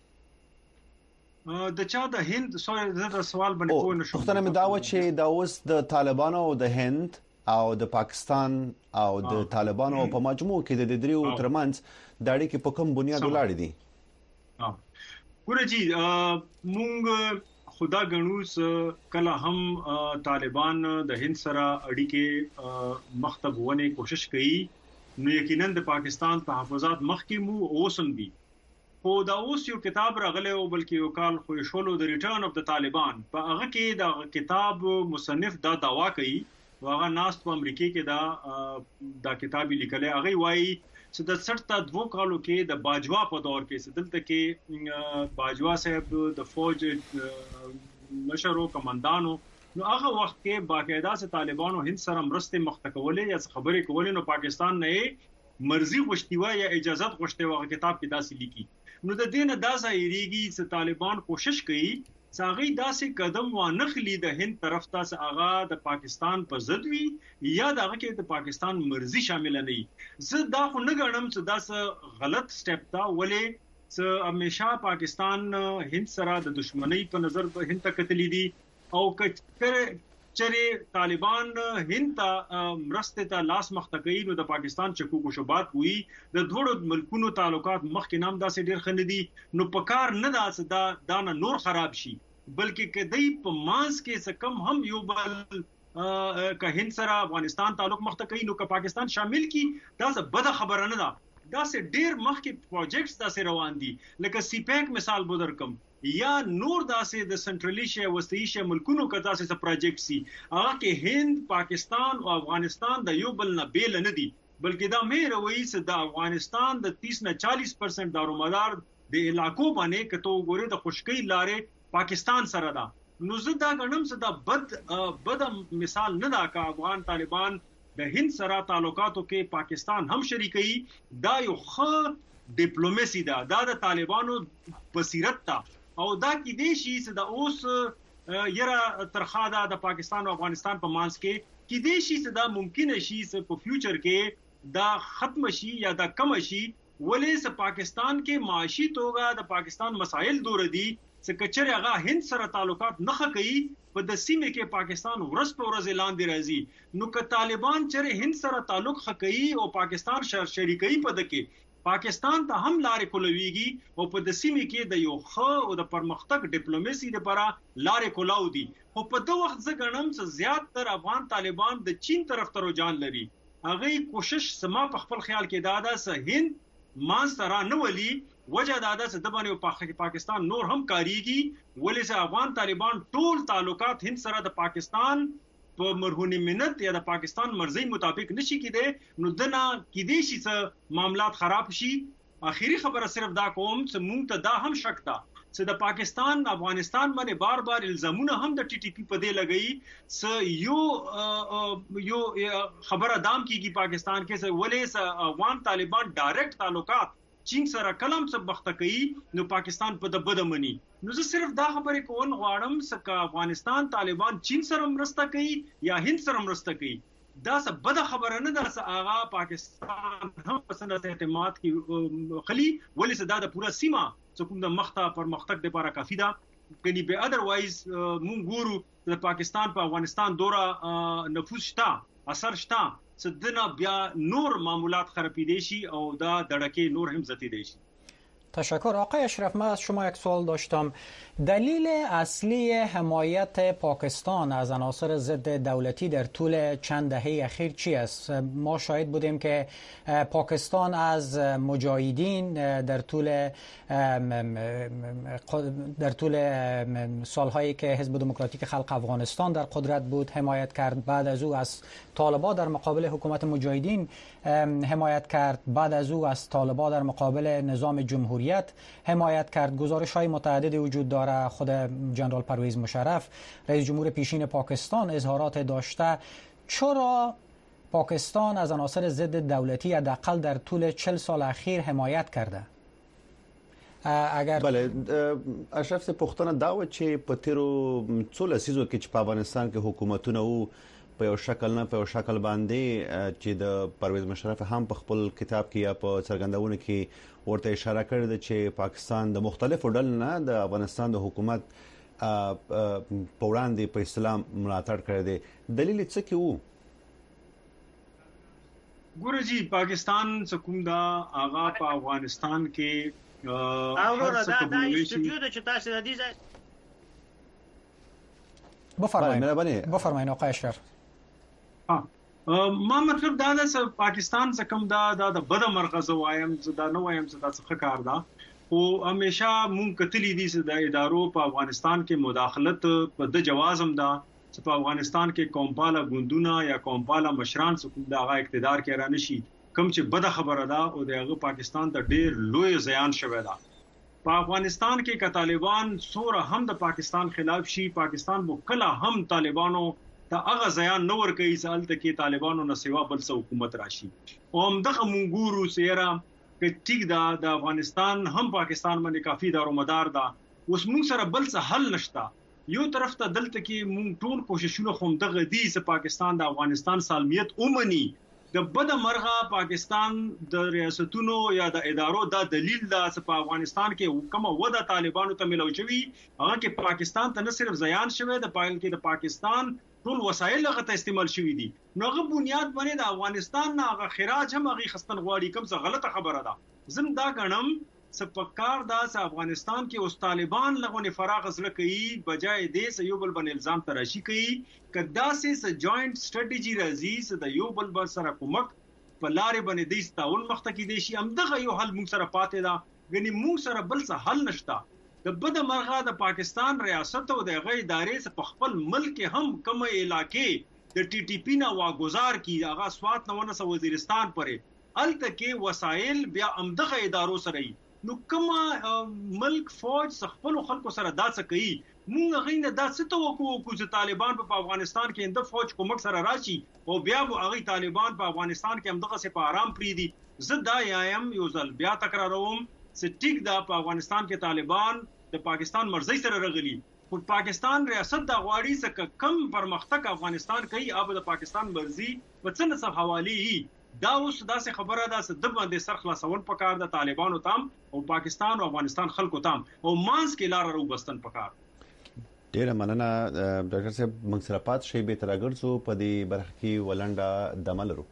د چا د هند زه سوال باندې پوه نشم. پوښتنه مې دا و چې دا اوس د طالبانو او د هند او د پاکستان او د طالبانو په مجموع کې د دریو ترمنځ د اړیکې په کوم بنیاد ولاړ دي؟ ګوره جی مونږ خدا غنوس کله هم طالبان د هند سره اړیکې مختبونه کوشش کوي نو یقینا د پاکستان تحفظات مخکې مو اوسم دي. خو دا اوس یو کتاب راغلی او بلکې یو کال خو شولو د ریټرن اف د طالبان په هغه کې دا کتاب مصنف دا داوا کوي واغه ناس په امریکا کې دا کتاب لیکلی. هغه وایي چې د 62 کالو کې د باجوا په دور کې دلته کې باجوا صاحب د فوج مشرو کمانډانو نو هغه وخت کې باقاعده سه طالبانو هند سره مرسته مختکولې یا خبرې کولې نو پاکستان نه مرزي غوښتیوا یا اجازه غوښتیوا کتاب کې داسې لیکي. نو د دې نه دا ظاهريږي چې طالبان کوشش کوي چې هغه داسې قدم وانخلي د هند طرف ته چې هغه د پاکستان په ضد وي یا د هغه کې د پاکستان مرزي شامل نه وي. زه دا خو نه غواړم چې دا څه غلط سټپ دا ولې چې همیشه پاکستان هند سره د دښمنۍ په نظر په هند ته کتلې دي او چره طالبان هند ته مرسته ته لاس مختکې نو د پاکستان چکو شوبات وي د دوړو ملکونو تعلقات مخکې نام داسې ډیر خندي نو په کار نه دا نه نور خراب شي بلکې کدی په مانس کې سکم هم یو بل که هند سره افغانستان تعلق مختکې نو که پاکستان شامل کی دا څه بده خبره نه ده. دا سه ډیر مخکې پروجیکټس داسې روان دي لکه سی پیک مثال بدرکم یا نور داسې د سنټرل ایشیا وسطی ایشیا ملکونو کې داسې پروجیکټ سي هغه کې هند پاکستان او افغانستان د یو بل نه بیل نه دي بلکې دا مې روي چې د افغانستان د 30 نه 40% دارومدار د علاقو باندې کته وګوري د خشکی لارې پاکستان سره ده. نو زه دا غنم چې دا بد مثال نه دا کا افغان طالبان د هند سره تعلقاتو کې پاکستان هم شریکي دا یو ښه ډیپلوماسي ده. دا د طالبانو بصیرت ته او دا کې دی شي چې دا اوس یره ترخا د پاکستان او افغانستان په مانس کې دی شي چې دا ممکن شي چې په فیوچر کې دا ختم شي یا دا کم شي ولې چې پاکستان کې معاشي توګه د پاکستان مسایل دور دي چې کچره هغه هند سره تعلقات نه کوي په د سیمه کې پاکستان ورس په ورځ اعلان دی راځي نو که طالبان چره هند سره تعلق کوي او پاکستان شریکي په دکې پاکستان ته هم لارې کولويږي او په د سیمه کې د یو ښه او د پرمختګ ډیپلوماسي لپاره لارې کولاو دي. خو په دغه وخت ځګنم چې زیات تر افغان طالبان د چین طرف ته رجحان لري. هغه کوشش سما په خپل خیال کې دا ده چې هند مانسترا نه ولي وجه دا ده چې د باندې پاکستان نور هم کاریږي ولې چې افغان طالبان ټول تعلقات هند سره د پاکستان په مرهونی منت یا د پاکستان مرزي مطابق نشي کېده نو دنا کې دي چې معاملات خراب شي. اخیری خبره صرف دا کوم چې مونږ ته دا هم شک ده چې د پاکستان افغانستان باندې بار بار الزامونه هم د ټي ټي پی په دې لګئی چې یو خبره دام کیږي پاکستان کې چې ولې چې افغان طالبان ډایرکټ تعلقات چین سره کلم څه بخته کوي نو پاکستان په د بدمنی. نو زه صرف دا خبرې کوم غواړم چې افغانستان طالبان چین سره مرسته کوي یا هند سره مرسته کوي دا څه بده خبره نه ده چې هغه پاکستان هم پسند اعتماد کی خلی ولې چې دا د پورا سیمه چې کوم د مخته پرمختګ لپاره کافی ده کني به اذروایز مونږ ګورو د پاکستان په افغانستان دوره نفوذ شته اثر شته چې دنه بیا نور معاملات خرابې دي شي او دا دړکې نور هم زتی دي شي. تشکر. آقای اشرف، من از شما یک سوال داشتم. دلیل اصلی حمایت پاکستان از عناصر ضد دولتی در طول چند دهه اخیر چی است؟ ما شاهد بودیم که پاکستان از مجاهدین در طول سالهایی که حزب دموکراتیک خلق افغانستان در قدرت بود حمایت کرد، بعد از او از طالبان در مقابل حکومت مجاهدین حمایت کرد، بعد از او از طالبان در مقابل نظام جمهوریت حمایت کرد. گزارش‌های متعددی وجود داره. خود جنرال پرویز مشرف رئیس جمهور پیشین پاکستان اظهارات داشته. چرا پاکستان از عناصر ضد دولتی حداقل در طول 40 سال اخیر حمایت کرده؟ اگر بله اشرف پښتنه دا و چې په تیرو څو لسیزو کې چې په افغانستان کې حکومتونه وو په یو شکل نه په یو شکل باندې چې د پرویز مشرف هم په خپل کتاب کې یا په څرګندونه کې ورته اشاره کړې ده چې پاکستان د مختلفو ډلو نه د افغانستان د حکومت په وړاندې په اسلام ملاتړ کړی دی. دلیل څه کې وو؟ ګورجی پاکستان کوم دا هغه په افغانستان کې اورونه دا استودیو د چې تاسو د دې ځای بفرمایئ آقای اشرف. ما مطلب دا د پاکستان څخه دا د بد مرغزه وایم دا نه وایم چې دا څه کار ده او همیشه مونږ کتلی دي چې د ادارو په افغانستان کې مداخلت په د جوازم ده چې په افغانستان کې قومپاله ګوندونه یا قومپاله مشران څخه د هغه اقتدار کې را نشي کوم چې بد خبره ده او دغه پاکستان ته ډېر لوی زیان شوی ده. په افغانستان کې ک طالبان سوره هم د پاکستان خلاف شي پاکستان بو کله هم طالبانو ته هغه زیان نه ور کوي چې الته کې طالبانو نه سیوا بل څه حکومت راشي او هم دغه مونګورو سیرا کې ټیک دا د افغانستان هم پاکستان باندې کافي دارومدار ده. اوس موږ سره بل څه حل نشته. یو طرف ته دلته کې موږ ټول کوششونه کوم دغه دي چې پاکستان د افغانستان سالمیت اومني د بد مرغه پاکستان د ریاستونو یا د ادارو دا دلیل دا چې په افغانستان کې کومه وده طالبانو ته ملو شوی هغه کې پاکستان ته نه صرف زیان شوی د پایل کې د پاکستان ټول وسایل هغه ته استعمال شوی دي نو هغه بنیاد باندې د افغانستان نه هغه خراج هم هغه خستن غواړي کوم څه غلطه خبره ده. زم دا غنم سپکار دا چې افغانستان کې اوس طالبان لغونه فراغ زړه کوي بجای دې چې یو بل باندې الزام تراشي کوي کدا سه جوائنٹ سټریټیجی راځي چې د یو بل بر سره کومک په لارې باندې د تعاون مخته کې دي شي همدغه یو حل موږ سره پاتې ده غني موږ سره بل څه حل نشته. د بد مرغه د پاکستان ریاست او د غي ادارې په خپل ملک هم کومه علاقې د ټي ټي پی نه واغزار کی هغه سوات نه ونه وزیرستان پرې الته کې وسایل بیا همدغه ادارو سره نو کومه ملک فوج خپل خلکو سره داسه کوي مونږ غینه داسه توقع کوو چې طالبان په افغانستان کې اند فوج کومک سره راشي او بیا به هغه طالبان په افغانستان کې همدغه سه په آرام پریدي. زه دا یم یو ځل بیا تکراروم چې ټیک دا په افغانستان کې طالبان د پاکستان مرزي سره رغلي خو پاکستان ریاست دا غواړي چې کم پرمختګ افغانستان کوي اوب د پاکستان مرزي په څنګه څه حواله دا اوس داسې خبره ده چې د باندې سر خلاصون پکار د طالبانو تام او پاکستان او افغانستان خلکو تام او مانس کې لار روبستن پکار. ډیره مننه ډاکټر صاحب موږ سره پات شي به تر اگرڅو په دې برخه کې ولنډه دملرو.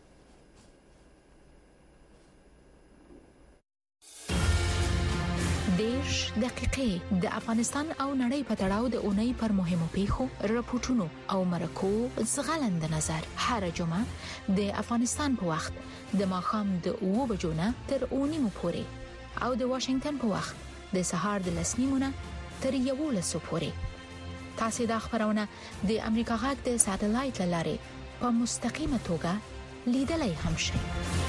دیش دقیقې د افغانستان او نړۍ په تړاو د اونۍ پر مهمو پیښو راپورټونو او مرکو زغلند نظر هر جمعه د افغانستان په وخت د ماښام د 2 بجو نه تر 9 پورې او د واشنگټن په وخت د سهار د 10 نیمه تر 11 پورې. تاسو د خبرونه د امریکا غږ د ساتلایت لارې په مستقیمه توګه لیدلای هم شئ.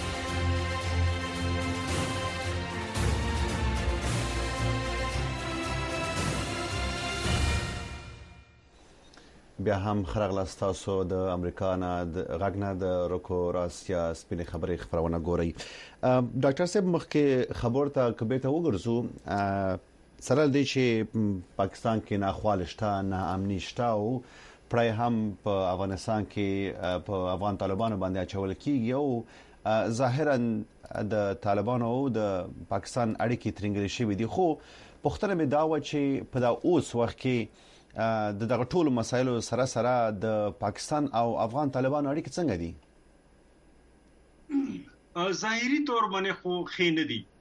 بیا هم خرغلاس تاسو د امریکا نه د غږ نه د روکو راسیا سپینې خبرې خبرونه ګورئ. ډاکټر صاحب مخکې خبر ته کبه ته وګرځو سره د چې پاکستان کې ناخوال شته نه امني شته او پرای هم په افغانستان کې په افغان طالبانو باندې اچول کیږي او ظاهرا د طالبانو او د پاکستان اړیکې ترنګل شوې دي خو پښتنه مې دا و چې په دا اوس وخت کې د دغه ټولو مسایلو سره سره د پاکستان او افغان طالبانو اړیکې څنګه دي؟ ظاهري تور باندې خو خې نه دي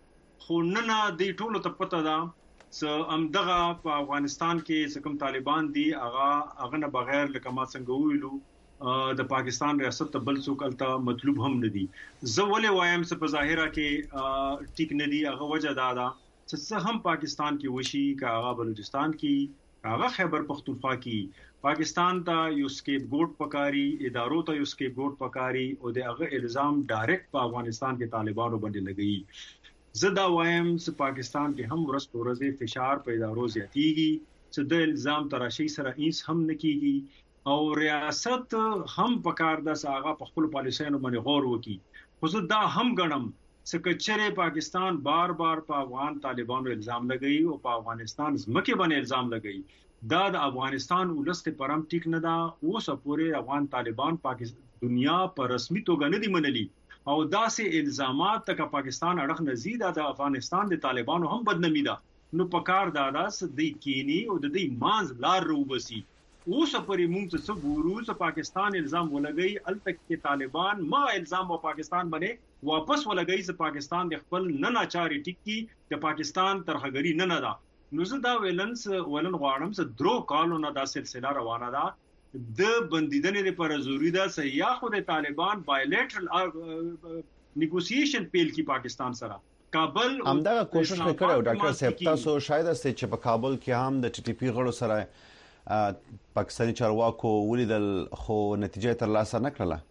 خو نن د ټولو ته پته ده څه امدغه په افغانستان کې کوم طالبان دي هغه نه بغیر لکه ما څنګه ویلو د پاکستان ریاست ته بل څوک الته مطلوب هم نه دي. زه ولې وایم چې په ظاهره کې ټیک نه دي، هغه وجه دا ده چې هم پاکستان کې وشي که هغه بلوچستان کې هغه خیبر پختونخوا کې پاکستان ته یو سکیپ ګوټ پکاري، ادارو ته یو سکیپ ګوټ پکاري او د هغه الزام ډایرکټ په افغانستان کې طالبانو باندې لګي. زه دا وایم چې پاکستان کې هم ورځ په ورځ فشار په ادارو زیاتیږي چې د الزام تراشي سره هیڅ هم نه کیږي او ریاست هم پکار ده چې هغه په خپل پالیسیانو باندې غور وکړي. خو زه دا هم ګڼم چې کچره پاکستان بار بار په افغان طالبانو الزام لګي او په افغانستان زمکه باندې الزام لګي، دا د افغانستان ولست پرم ټیک نه ده. اوس پورې افغان طالبان پاکستان دنیا پر رسمي توګه نه دي منلي او داسې الزامات تک پاکستان اړه نزيد د افغانستان د طالبانو هم بدنامي ده. نو پکار دادا س د کینی او د دې مانز لار روبسي. اوس پورې موږ څه ګورو چې پاکستان الزام ولګي التک کې طالبان ما الزام په پاکستان باندې واپس ولګي چې پاکستان د خپل نه ناچاري ټکی د پاکستان ترهګری نه ده. نو زه دا ولن غواړم چې درو کالو نه دا سلسله روانه ده د بندیدنې لپاره ضروری ده چې یا خو د طالبان بایلیټرل نیګوسییشن پیل کی پاکستان سره. کابل همدغه کوشش وکړو ډاکټر صاحب، تاسو شاید است چې په کابل کې هم د ټي ټي پی غړو سره پاکستاني چارواکو ولیدل خو نتیجه تر لاسه نه کړله.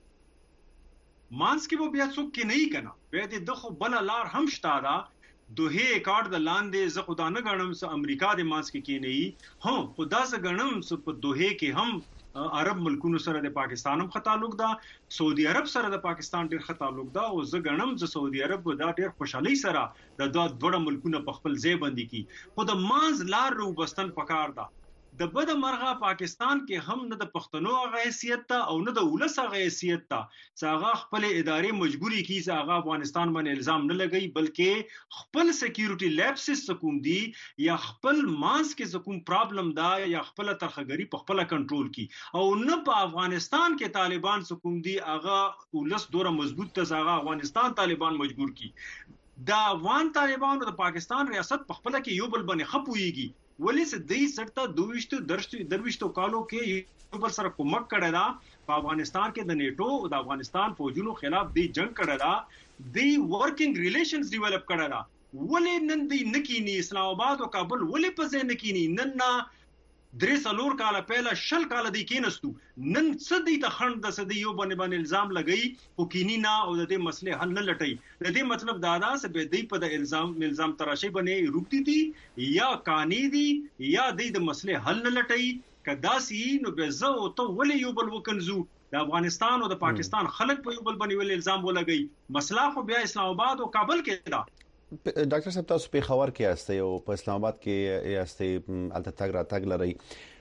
مانس کې به بیا څوک کې نه کنا بیا د خو بل لار هم شته. دوه اکاډ د لاندې زه خدا نه غنم چې امریکا د مانس کې نه هو خدا ز غنم چې په دوه کې هم عرب ملکونو سره د پاکستان هم تعلق ده، سعودي عرب سره د پاکستان ډیر تعلق ده او زه غنم چې سعودي عرب دا ډیر خوشحالي سره د دوه ملکونو په خپل ځای باندې کی خو د مانز لار روبستن پکار ده. د بد مرغه پاکستان کې هم نه د پښتنو هغه حیثیت ته او نه د ولس هغه حیثیت ته چې هغه خپل ادارې مجبوري کی چې هغه افغانستان باندې الزام نه لګي بلکې خپل سکیورټي لیپسز کوم دي یا خپل مانس کې کوم پرابلم دا یا خپل ترخګری په خپل کنټرول کی او نه په افغانستان کې طالبان کوم دي هغه ولس دوره مضبوط ته هغه افغانستان طالبان مجبور کی. دا افغان طالبانو د پاکستان ریاست په خپل کې یو بل باندې خپويږي ولې چې دې سرته درويشتو کالو کې یو بل سره کومک کړی دا په افغانستان کې د نیټو او د افغانستان فوجونو خلاف دی جنگ کړی دا دی ورکینګ ریلیشنز ډیولپ کړی دا ولې نن دی نکینی اسلام آباد او کابل ولې په ځای نکینی نن درې څلور کال پهله شل کال دی کېنستو نن څه دی ته خند د سدي یو باندې الزام لګئی او کینی نه او د دې مسله حل نه لټي. د دې مطلب دا ده چې به دی په د الزام تراشي باندې روکتی دي یا کانی دي یا د مسله حل نه لټي کدا سي نو به زه او ته ولې یو بل وکنزو د افغانستان او د پاکستان خلک په یو بل باندې ول الزام ولګي مسله خو بیا اسلام آباد او کابل کې ده. ډاکټر صاحب تاسو په خبر کې یاستئ او په اسلام آباد کې یاستئ الته تګ را تګ لري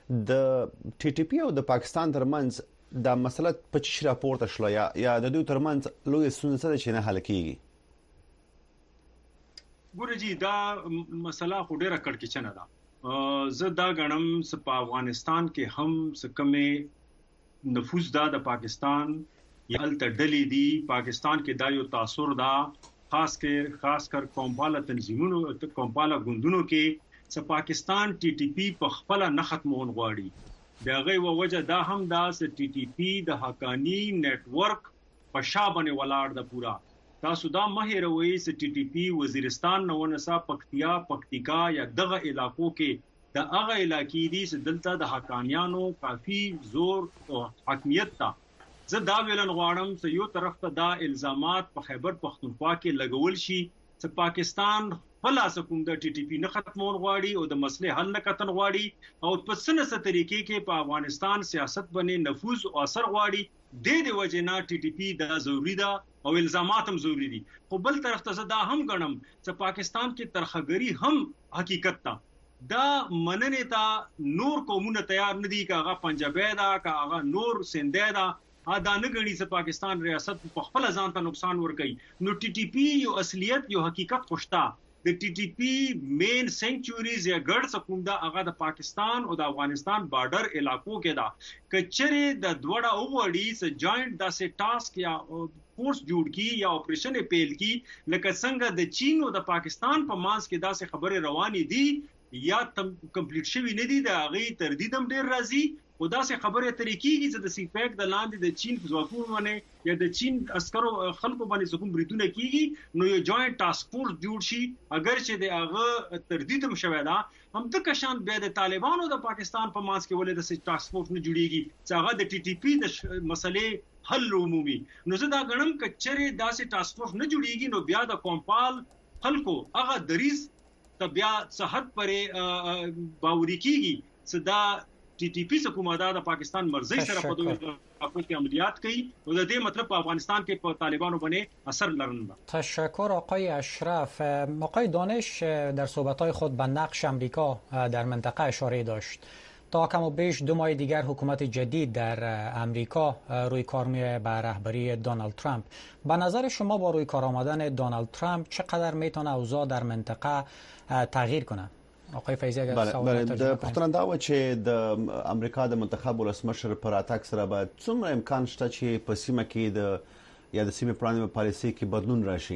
د ټي ټي پی او د پاکستان ترمنځ دا مسله په چی راپورته شله یا د دوی ترمنځ لوی ستونزه چې نه حل کیږي؟ ګورجی دا مسله خو ډیره کړکېچنه ده. زه دا غنم چې په افغانستان کې هم سکمه نفوذ دا د پاکستان یا الته ډلې دي پاکستان کې دا یو تاثر ده خاص کر قومپاله تنظیمونو قومپاله ګوندونو کې چې پاکستان ټي ټي پی په خپل نه ختمون غواړي. دا غي وجه دا هم دا چې ټي ټي پی د حقانی نت ورک په شابه ولاړ د پورا تاسو دا مهیروي چې ټي ټي پی وزیرستان نو نسا پکتیکا یا دغه علاقو کې د هغه علاقې دي چې دلته د حقانیانو کافي زور او حاکمیت تا زه دا ویلن غواړم چې یو طرف ته دا الزامات په خیبر پختونخوا کې لګول شي چې پاکستان خلاص کوم د ټي ټي پی نه ختمون غواړي او د مسلې حل نه کتن غواړي او په سنسه طریقې کې په افغانستان سیاست باندې نفوذ او اثر غواړي د دې وجه نه ټي ټي پی دا ضروری ده او الزامات هم ضروری دي. خو بل طرف ته دا هم غنم چې پاکستان کې ترخګری هم حقیقت ده دا مننه تا نور قومونه تیار ندي کاغه پنجابی دا کاغه نور سندې دا دا نه غړي چې پاکستان ریاست په خپل ځان ته نقصان ورکړي. نو ټي ټي پی یو اصلیت یو حقیقت خوشتا د ټي ټي پی مین سنکچوريز یا ګډ کوم دا هغه د پاکستان او د افغانستان بارډر علاقو کې دا کچره د دوړه اوړي س جوائنټ داسې ټاسک یا فورس جوړ کی یا اپریشن پیل کی لکه څنګه د چین او د پاکستان په مانس کې داسې خبره روانې دي یا کمپلیټ شوی نه دي د هغه تردید هم ډیر راځي او داسې خبره طریقېږي چې د سیپیک د لاندې د چین ځواکونو باندې یا د چین عسکرو خلکو باندې کوم بریدونه کیږي نو یو جوائنټ ټاسک فورس جوړ شي اگر چې د هغه تردید هم شوی دا هم د کشان به د طالبانو د پاکستان په مانس کې ولې د ټاسک فورس نه جوړیږي چې هغه د ټي ټي پی د مسلې حل عمومي نو زه دا غنم کچره داسې ټاسک فورس نه جوړیږي نو بیا د کومپال خلکو هغه دریز ته بیا صحت پرې باوري کیږي صدا ټي ټي پی حکومت د پاکستان مرزي سره په دوه خپل عملیات کوي او د دې مطلب په افغانستان کې په طالبانو باندې اثر لرنده. تشکر آقای اشرف. آقای دانش در صحبت‌های خود به نقش آمریکا در منطقه اشاره داشت. تا کم و بیش 2 ماه دیگر حکومت جدید در امریکا روی کار می‌آید به رهبری دونالد ترامپ. به نظر شما با روی کار آمدن دونالد ترامپ چقدر میتونه اوضاع در منطقه تغییر کنه؟ آقای فیضی اگر سوال د پښتون دا و چې د امریکا د منتخب ولسمشر پر اتاک سره به څومره امکان شته چې په سیمه کې د یا د سیمه پلان پالیسي کې بدلون راشي.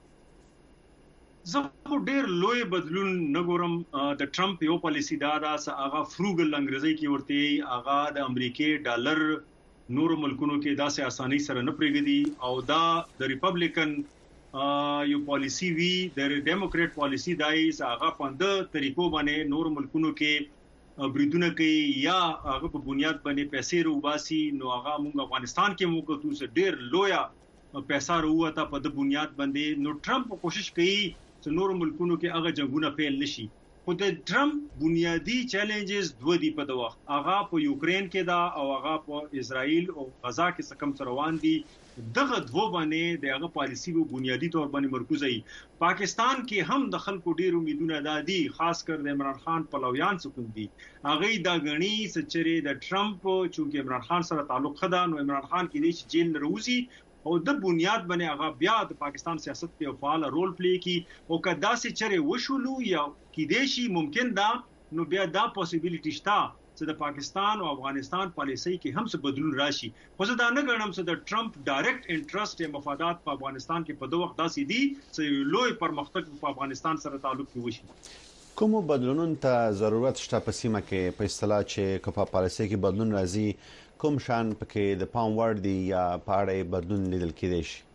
زه ډیر لوی بدلون نه ګورم. د ټرمپ یو پالیسی دا چې هغه فروګل انګریزي کې ورته هغه د امریکای ډالر نور ملکونو کې داسې اساني سره نه پرېږدي او دا د ریپبلیکن یو پالیسی وی د ډیموکریټ پالیسی دای هغه پاند طریقو باندې نور ملکونو کې بریدونه کوي یا هغه په بنیاد باندې پیسې روباسي نو هغه موږ افغانستان کې موږ توس ډیر لویا پیسې روته په د بنیاد باندې نو ټرمپ کوشش کوي چې نور ملکونو کې هغه جنگونه پیل نشي. خو د ټرمپ بنیادی چیلنجز دوه دی په دوه هغه په یوکرين کې دا او هغه په اسرائیل او غزا کې څکم روان دي دغه دوه باندې دغه پالیسی وو بنیادی تور باندې مرکوز ای. پاکستان کې هم د خلکو ډیر امیدونه دادي خاص کر د عمران خان پلویان سکون دي هغه دا غنی سچره د ټرمپ چې عمران خان سره تعلق خدا نو عمران خان کې د جیل روزي او د بنیاد باندې هغه بیا د پاکستان سیاست کې فعال رول پلی کی او کدا سي چره وشولو یا کې دیشي ممکن دا نو بیا دا پوسیبিলিټی شته چې د پاکستان او افغانستان پالیسي کې هم څه بدلون راشي. خو زه دا نه غواړم چې د ټرمپ ډایرکټ انټرست یا مفادات په افغانستان کې په دوه وخت داسې دي چې لوی پرمختګ په افغانستان سره تعلق وشي. کوم بدلونونو ته ضرورت شته په سیمه کې په اصطلاح چې په پالیسي کې بدلون راځي کوم شان پکې د پام ور دی یا پاړې بدلون لیدل کېدای شي؟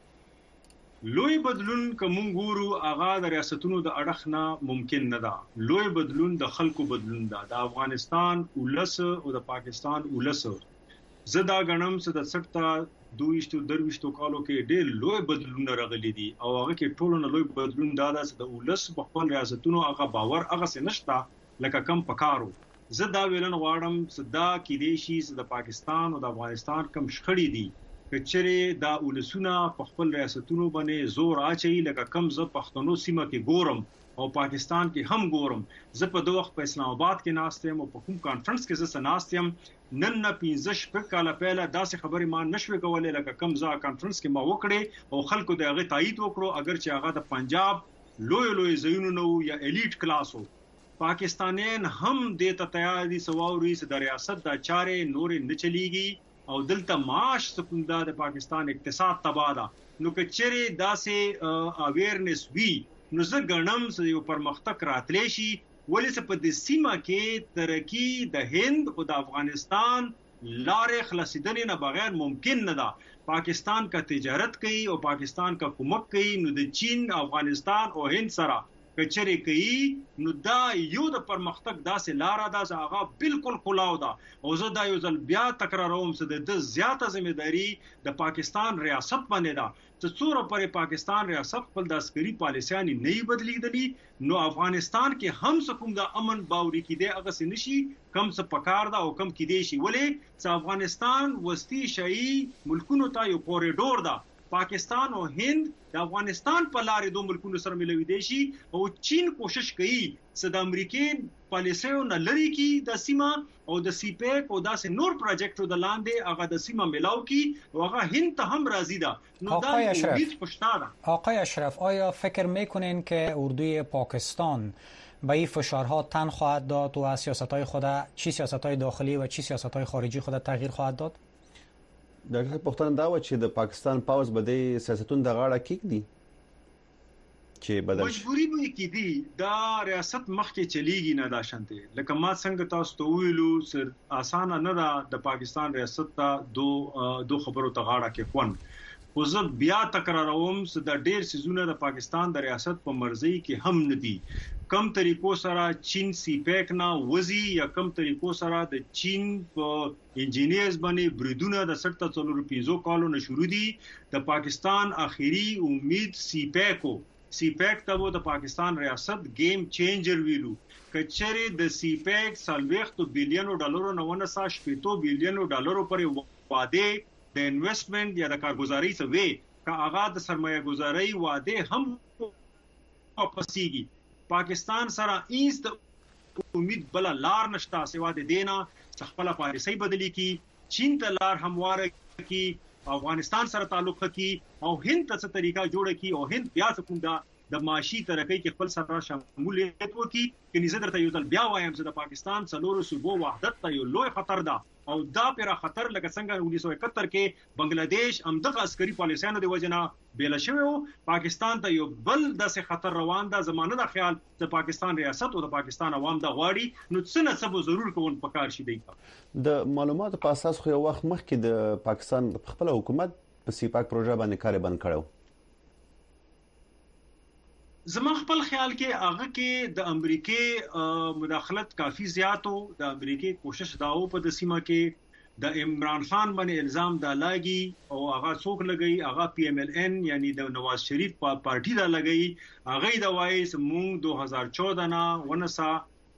لوی بدلون کوم ګورو هغه د ریاستونو د اړخ نه ممکن نه ده. لوی بدلون د خلکو بدلون ده. د افغانستان ولس او د پاکستان ولس زدا غنم چې د 60 تا 22 کالو کې ډېر لوی بدلون راغلي دي او هغه کې ټولنه لوی بدلون ده چې د ولس په خپل ریاستونو هغه باور هغه څه نشته لکه کم پکارو. زدا ویلن غواړم چې دا کې دي شي د پاکستان او د افغانستان کم شخړې دي کچره دا ولسونه په خپل ریاستونو باندې زور اچي لکه کم ز پښتنو سیمه کې ګورم او پاکستان کې هم ګورم. زه په دوه وخت په اسلام آباد کې ناستم او په کوم کانفرنس کې زه ناستم نن نه 15 شپږ کاله پهله داسې خبرې ما نشوي کولای لکه کم ز کانفرنس کې ما وکړې او خلکو د هغه تایید وکړو اگر چې هغه د پنجاب لوی زینو نو یا الیټ کلاسو پاکستانیان هم د ته تیار دي سواوري د ریاست د چارې نور نه چلیږي او دلته معاش سکوندا د پاکستان اقتصاد تبادا نو کچره داسې اویرنس وی نو زه ګڼم چې یو پرمختګ راتلی شي ولې په د سیمه کې ترقی د هند او د افغانستان لارې خلاصیدنې نه بغیر ممکن نه ده. پاکستان کا تجارت کوي او پاکستان کا کومک کوي نو د چین افغانستان او هند سره کچره کوي نو دا یو د پرمختګ داسې لار ده چې هغه بالکل کلاو ده او زه دا یو ځل بیا تکراروم چې د زیاته ځمېداري د پاکستان ریاست باندې ده چې څوره پر پاکستان ریاست خپل د عسکري پالیسياني نه بدلیدلی نو افغانستان کې هم سکم د امن باوري کېده هغه سنشي کم څه پکار ده او کم کېدې شي ولې چې افغانستان وسطي شي ملکونو ته یو کوریډور ده پاکستان او هند د افغانستان په لارې دوه ملکونو سره ملوي دي شي او چین کوشش کوي چې د امریکای پالیسیو نه لري کی د سیمه او د سی پیک او داسې نور پروجیکټو د لاندې هغه د سیمه ملاو کی او هغه هند ته هم راضی ده. نو دا هیڅ پښتانه آقای اشرف آیا فکر میکنین که اردوی پاکستان به این فشارها تن خواهد داد و سیاست‌های خود چی سیاست‌های داخلی و چی سیاست‌های خارجی خود تغییر خواهد داد؟ دغه پښتون دا و چې د پاکستان پاوز به د سیاستونو د غاړه کېږي چې بدل مجبوری به کېدی دا ریاست مخکې چلیږي نه دا شانته لکه ما څنګه تاسو ته ویلو سر اسانه نه ده د پاکستان ریاست ته دو خبرو ته غاړه کې کون خو زه بیا تکراروم چې د ډېر سيزونه د پاکستان د ریاست په مرزي کې هم ندي کم طریقو سره چین سی پیک نه وزي یا کم طریقو سره د چین په انجینیرز باندې بریدونه د 740 کالو نه شروع دي د پاکستان اخیری امید سی پیک ته د پاکستان ریاست گیم چینجر ویلو کچره د سی پیک سالويخت بلینو ډالرو نه ونه 7 بلینو ډالرو پر وعده د انویسټمنٹ یا د کارګزاري سوي کا آغاز د سرمایه گذاري وعده هم واپسيږي پاکستان سره ایس د امید بل لار نشتا سوا د دینا خپل پالیسي بدلی کی چین ته لار همواره کی افغانستان سره تعلق کی او هند ته څه طریقہ جوړ کی او هند بیا څنګه د معاشي ترقۍ کې خپل سره شمولیت وکړي چې نزه درته یو ځل بیا وایم چې د پاکستان څلورو صوبو وحدت ته یو لوی خطر ده او دا پیرا خطر لکه څنګه 1971 کې بنگلاديش همدغه عسکري پالیسیانو د وجنه بیل شوی پاکستان ته یو بل داسې خطر روان ده زمانه د خیال د پاکستان ریاست او د پاکستان عوام د غواړي نو څه نه څه ضرور کوون پکار شي دی د معلوماتو په اساس خو یو وخت مخکې د پاکستان خپل حکومت په سی پاک پروژه باندې کار بند کړو زما خپل خیال کې هغه کې د امریکای مداخلت کافی زیاتو د امریکای کوشش داو په د سیمه کې د عمران خان باندې الزام د لاګي او هغه څوک لګي هغه پی ایم ال ان یعنی د نواز شریف پارټي دا لګي هغه د وایس مونږ 2014 نه ونسا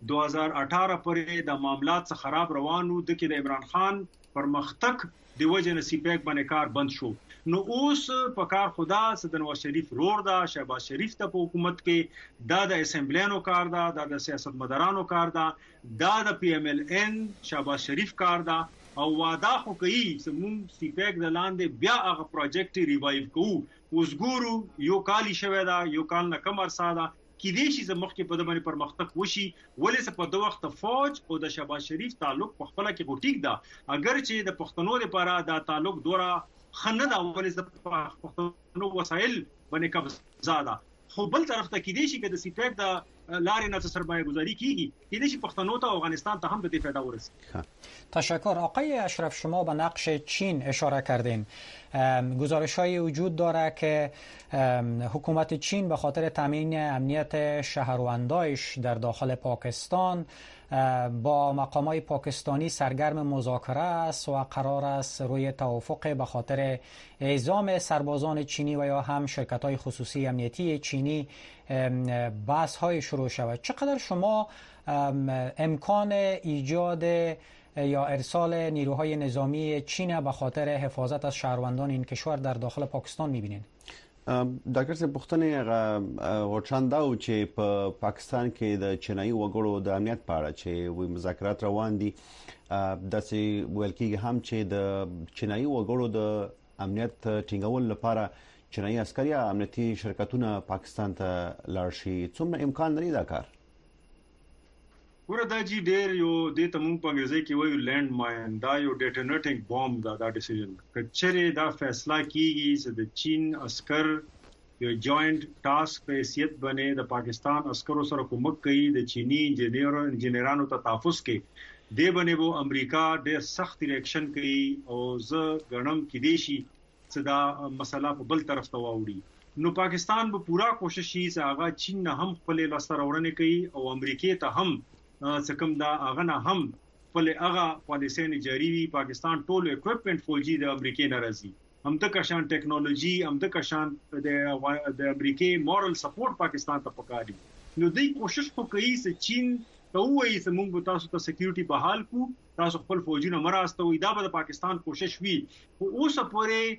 2018 پورې د معاملات څخه خراب روانو د کې د عمران خان پرمختګ د وجه نصیبک باندې کار بند شو نو اوس په کار خدا د نواز شریف رور دا شهباز شریف ته په حکومت کې دا د اسمبلیانو کار دا د سیاستمدارانو کار دا د پی ایم ال ان شهباز شریف کار دا او وعده خو کوي چې مونږ سی پیک د لاندې بیا هغه پروجیکټ ریوایو کوو اوس ګورو یو کالی شوی دا یو کال نه کم ارسا دا کې دې شي زموږ کې په دمن پرمختګ وشي ولې په دوه وخت فوج او د شهباز شریف تعلق په خپل کې غوټیک دا اگر چې د پښتنو لپاره دا تعلق دورا خنه دا ولې د پښتنو وسایل باندې قبضه ده خو بل طرف ته کې دې شي چې د سی پیک د لارې نه سرمایه گذاری کیږي کې دې شي پښتنو ته افغانستان ته هم د فایده ورسي تشکر آقای اشرف شما به نقش چین اشاره کردین گزارش‌های وجود داره که حکومت چین به خاطر تامین امنیت شهروندانش در داخل پاکستان با مقامات پاکستانی سرگرم مذاکره است و قرار است روی توافق به خاطر اعزام سربازان چینی و یا هم شرکت‌های خصوصی امنیتی چینی بحث‌های شروع شود. چقدر شما امکان ایجاد یا ارسال نیروهای نظامی چین به خاطر حفاظت از شهروندان این کشور در داخل پاکستان می‌بینید؟ ډاکټر صاحب پوښتنه غوښتنه دا و چې په پاکستان کې د چینایي وګړو د امنیت په اړه چې وی مذاکرات روان دي داسې ویل کېږي هم چې د چینایي وګړو د امنیت ټینګول لپاره چینایي عسکر یا امنیتي شرکتونه پاکستان ته لاړ شي څومره امکان لري دا کار وردا جی ډیر یو د تمون په انګریزي کې وایو لینډ ماین دا یو ډیټونیټینګ بوم دا ډیسیژن کچره دا فیصله کیږي چې د چین عسكر یو جوائنٹ ټاسک په حیثیت باندې د پاکستان عسکرو سره کومک کوي د چینی انجینرانو ته تحفظ کوي د باندې وو امریکا ډیر سخت ریاکشن کوي او زه غنم کې دیشي چې دا مسله په بل طرف ته واوړي نو پاکستان به پورا کوشش کوي چې هغه چین نه هم خپل لاسته راوړنې کوي او امریکای ته هم څکم دا هغه نه هم خپل هغه پالیسي نه جاری وي پاکستان ټول اکوپمنٹ فوجي د امریکای ناراضي هم د کشان ټیکنالوژي هم د کشان د امریکای مورل سپورټ پاکستان ته پکاري نو دوی کوشش کوي چې چین ته وایي چې موږ تاسو ته سکیورټي بحال کو تاسو خپل فوجي نه مراسته وي دا به د پاکستان کوشش وي او اوس پورې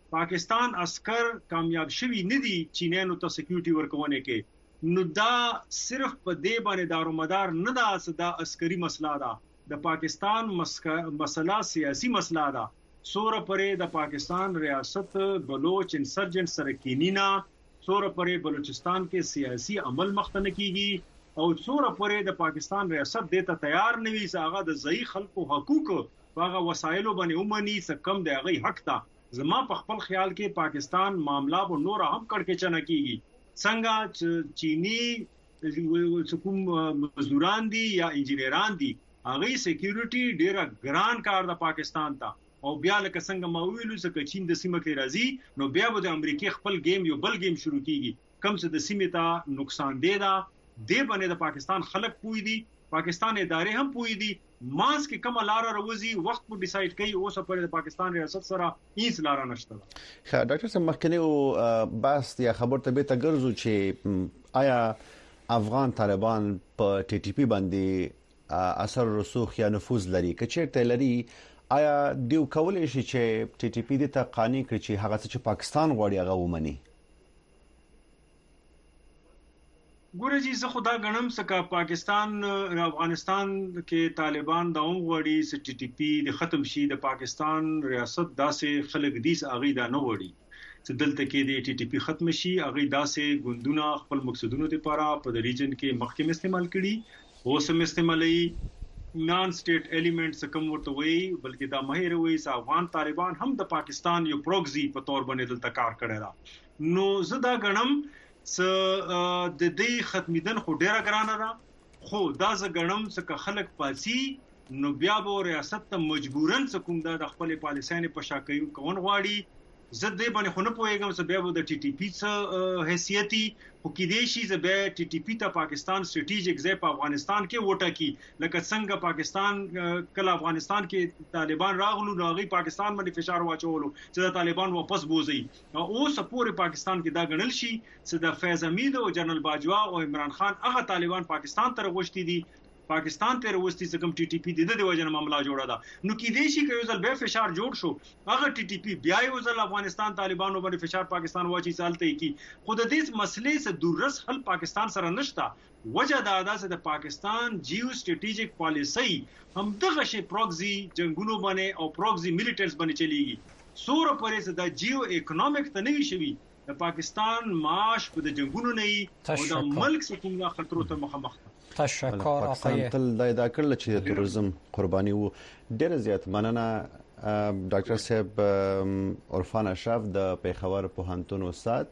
پاکستان عسكر کامیاب شوي نه دي چینانو ته سکیورټي ورکونه کې، نو دا صرف په دې باندې دارومدار نه ده چې دا عسکري مسله ده. د پاکستان مسله سیاسي مسله ده. سوره پرې د پاکستان ریاست بلوچ انسرجنٹ سره کینینا، سوره پرې بلوچستان کې سیاسي عمل مخته نه کیږي، او سوره پرې د پاکستان ریاست دته تیار نه وي چې هغه د ځای خلکو حقوق هغه وسایلو باندې ومني چې کم دی هغه حق ده. زما په خپل خیال کې پاکستان معاملہ به نور هم کړکېچنه کیږي. څنګه چینی کوم مزدوران دي یا انجینران دي هغه سکیورټي ډیره ګران کار د پاکستان ته، او بیا لکه څنګه ما ویلو چې چین د سیمه کې راځي نو بیا به د امریکای خپل گیم یو بل گیم شروع کیږي، کم څه د سیمه ته نقصان دی دا د باندې د پاکستان خلک پوي دي، پاکستان ادارې هم پوي دي، ماس کې کوم لار راوځي وخت په ډیسایډ کوي. اوس په د پاکستان ریاست سره هیڅ لار نشته. ښه ډاکټر صاحب مخکنی او بس یا خبر ته به تګرزو چې آیا افغان طالبان په ټي ټي پی باندې اثر رسوخ یا نفوذ لري؟ کچېرته لري آیا دیو کولای شي چې ټي ټي پی د ته قانوني کړي چې هغه چې پاکستان غواړي هغه ومني؟ ګورځي زه خدا غنم سکه پاکستان افغانستان کې طالبان د غوړي س ټي ټي پی د ختم شي، د پاکستان ریاست داسې خلک دي اغه دا نه غوړي چې دلته کې د ټي ټي پی ختم شي. اغه داسې ګوندونه خپل مقصدونو لپاره په د ریجن کې مخکې استعمال کړي، اوس هم استعمالي نان سټیټ الیمنټس کوم ورته وي، بلکې دا مهیر وي چې افغان طالبان هم د پاکستان یو پروکسي په تور باندې دلته کار کړی را. نو زه دا غنم د دې ختمیدن خو ډیره ګرانه ده، خو دا ز غنم څخه خلک پاسي نو بیا به ریاست ته مجبورن کوم د خپل پالیسیانه په شاکې کون غواړي. زه دې باندې خو نه پوهیږم چې بیا به د ټي ټي پی څخه حیثیتي خو کې دی شي چې بیا ټي ټي پی ته پاکستان سټریټیجیک ځای په افغانستان کې وټه کی، لکه څنګه پاکستان کله افغانستان کې طالبان راغلو نو هغه پاکستان باندې فشار واچولو چې د طالبان واپس بوزي. او سپوري پاکستان کې دا غنل شي چې د فیض حمید او جنرال باجوا او عمران خان هغه طالبان پاکستان ته غوښتي دي، پاکستان ته وروستي څخه ټي ټي پی د دې وجه معاملہ جوړه ده. نو کې دې شي چې یو ځل به فشار جوړ شو هغه ټي ټي پی بیا یو ځل افغانستان طالبانو باندې فشار پاکستان واچي چالتې کی. خود دې مسلې سره دورس حل پاکستان سره نشته. وجه دا ده چې د پاکستان جیو سټریټیجیک پالیسی هم دغه شی پروکسي جنگونو باندې او پروکسي میلیټنټس باندې چلیږي. سوره پرې چې د جیو اکونومیک ته نوي شوی د پاکستان معاش په د جنگونو نه او د ملک سکونو خطرو ته مخامخ. تشکر آقای تل دا کړل چې د توریزم قرباني وو. ډېر زیات مننه ډاکټر صاحب عرفان اشرف د پیښور پوهنتون استاد.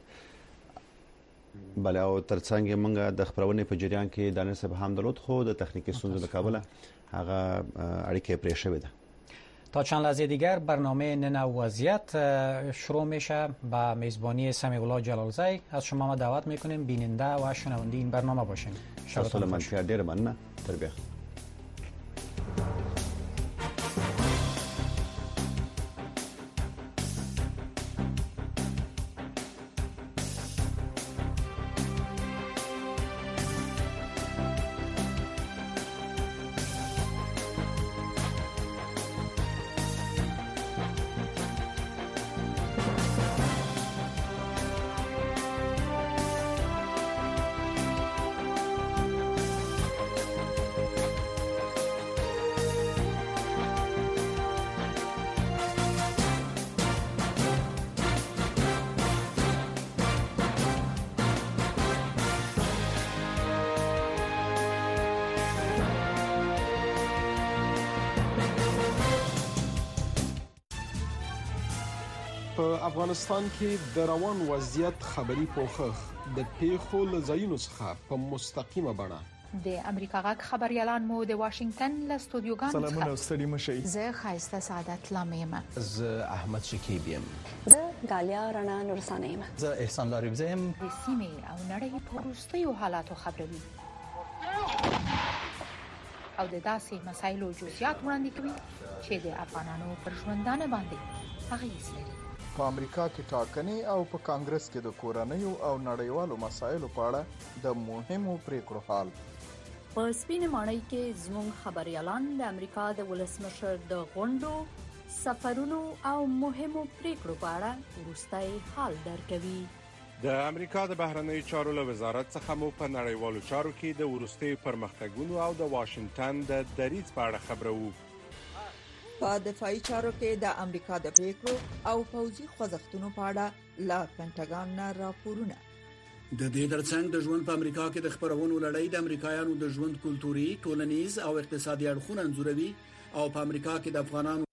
بل او ترڅنګ موږ د خبرونه په جریان کې دانش صاحب هم درلود، خو د تخنیکی ستونزو له کابل هغه اړیکه پرې شوې ده. تا چند لحظه دیگر برنامه نن وضعیت شروع میشه با میزبانی سمیع الله جلالزی. از شما ما دعوت میکنیم بیننده و شنونده این برنامه باشین. شبتون خوش. ډیر مننه. تربیه. افغانستان کې د روان وضعیت خبري پوښښ د پیښو لزاینو څخه په مستقیمه بڼه د امریکا غږ خبريالان مو د واشنگټن له استودیوګانو څخه سلامونه ستړي مشي. زه خایسته سعادت لامیم. زه احمد شکیب یم. زه غالیا رڼا نورسانه یم. زه احسان لاریبزی یم. د سیمې او نړۍ په وروستیو حالاتو خبروي او د داسې مسایلو جزئیات وړاندې کوي چې د افغانانو پر ژوندانه باندې اغیز لري. په امریکا کې ټاکنې او په کانګرس کې د کورنیو او نړیوالو مسایلو په اړه د مهمو پریکړو حال. په سپینې ماڼۍ کې زموږ خبريالان د امریکا د ولسمشر د غونډو سفرونو او مهمو پریکړو په اړه وروستي حال درکوي. د امریکا د بهرنیو چارو له وزارت څخه مو په نړیوالو چارو کې د وروستي پرمختګونو او د واشنگټن د دریځ په اړه خبرو. په دفاعي چارو کې د امریکا د پریکړو او پوځي خوځښتونو په اړه لا پینټاګان نه راپورونه. د دې ترڅنګ د ژوند په امریکا کې د خبرونو لړۍ د امریکایانو د ژوند کلتوري، ټولنیز او اقتصادي اړخونه انځوروي او په امریکا کې د افغانانو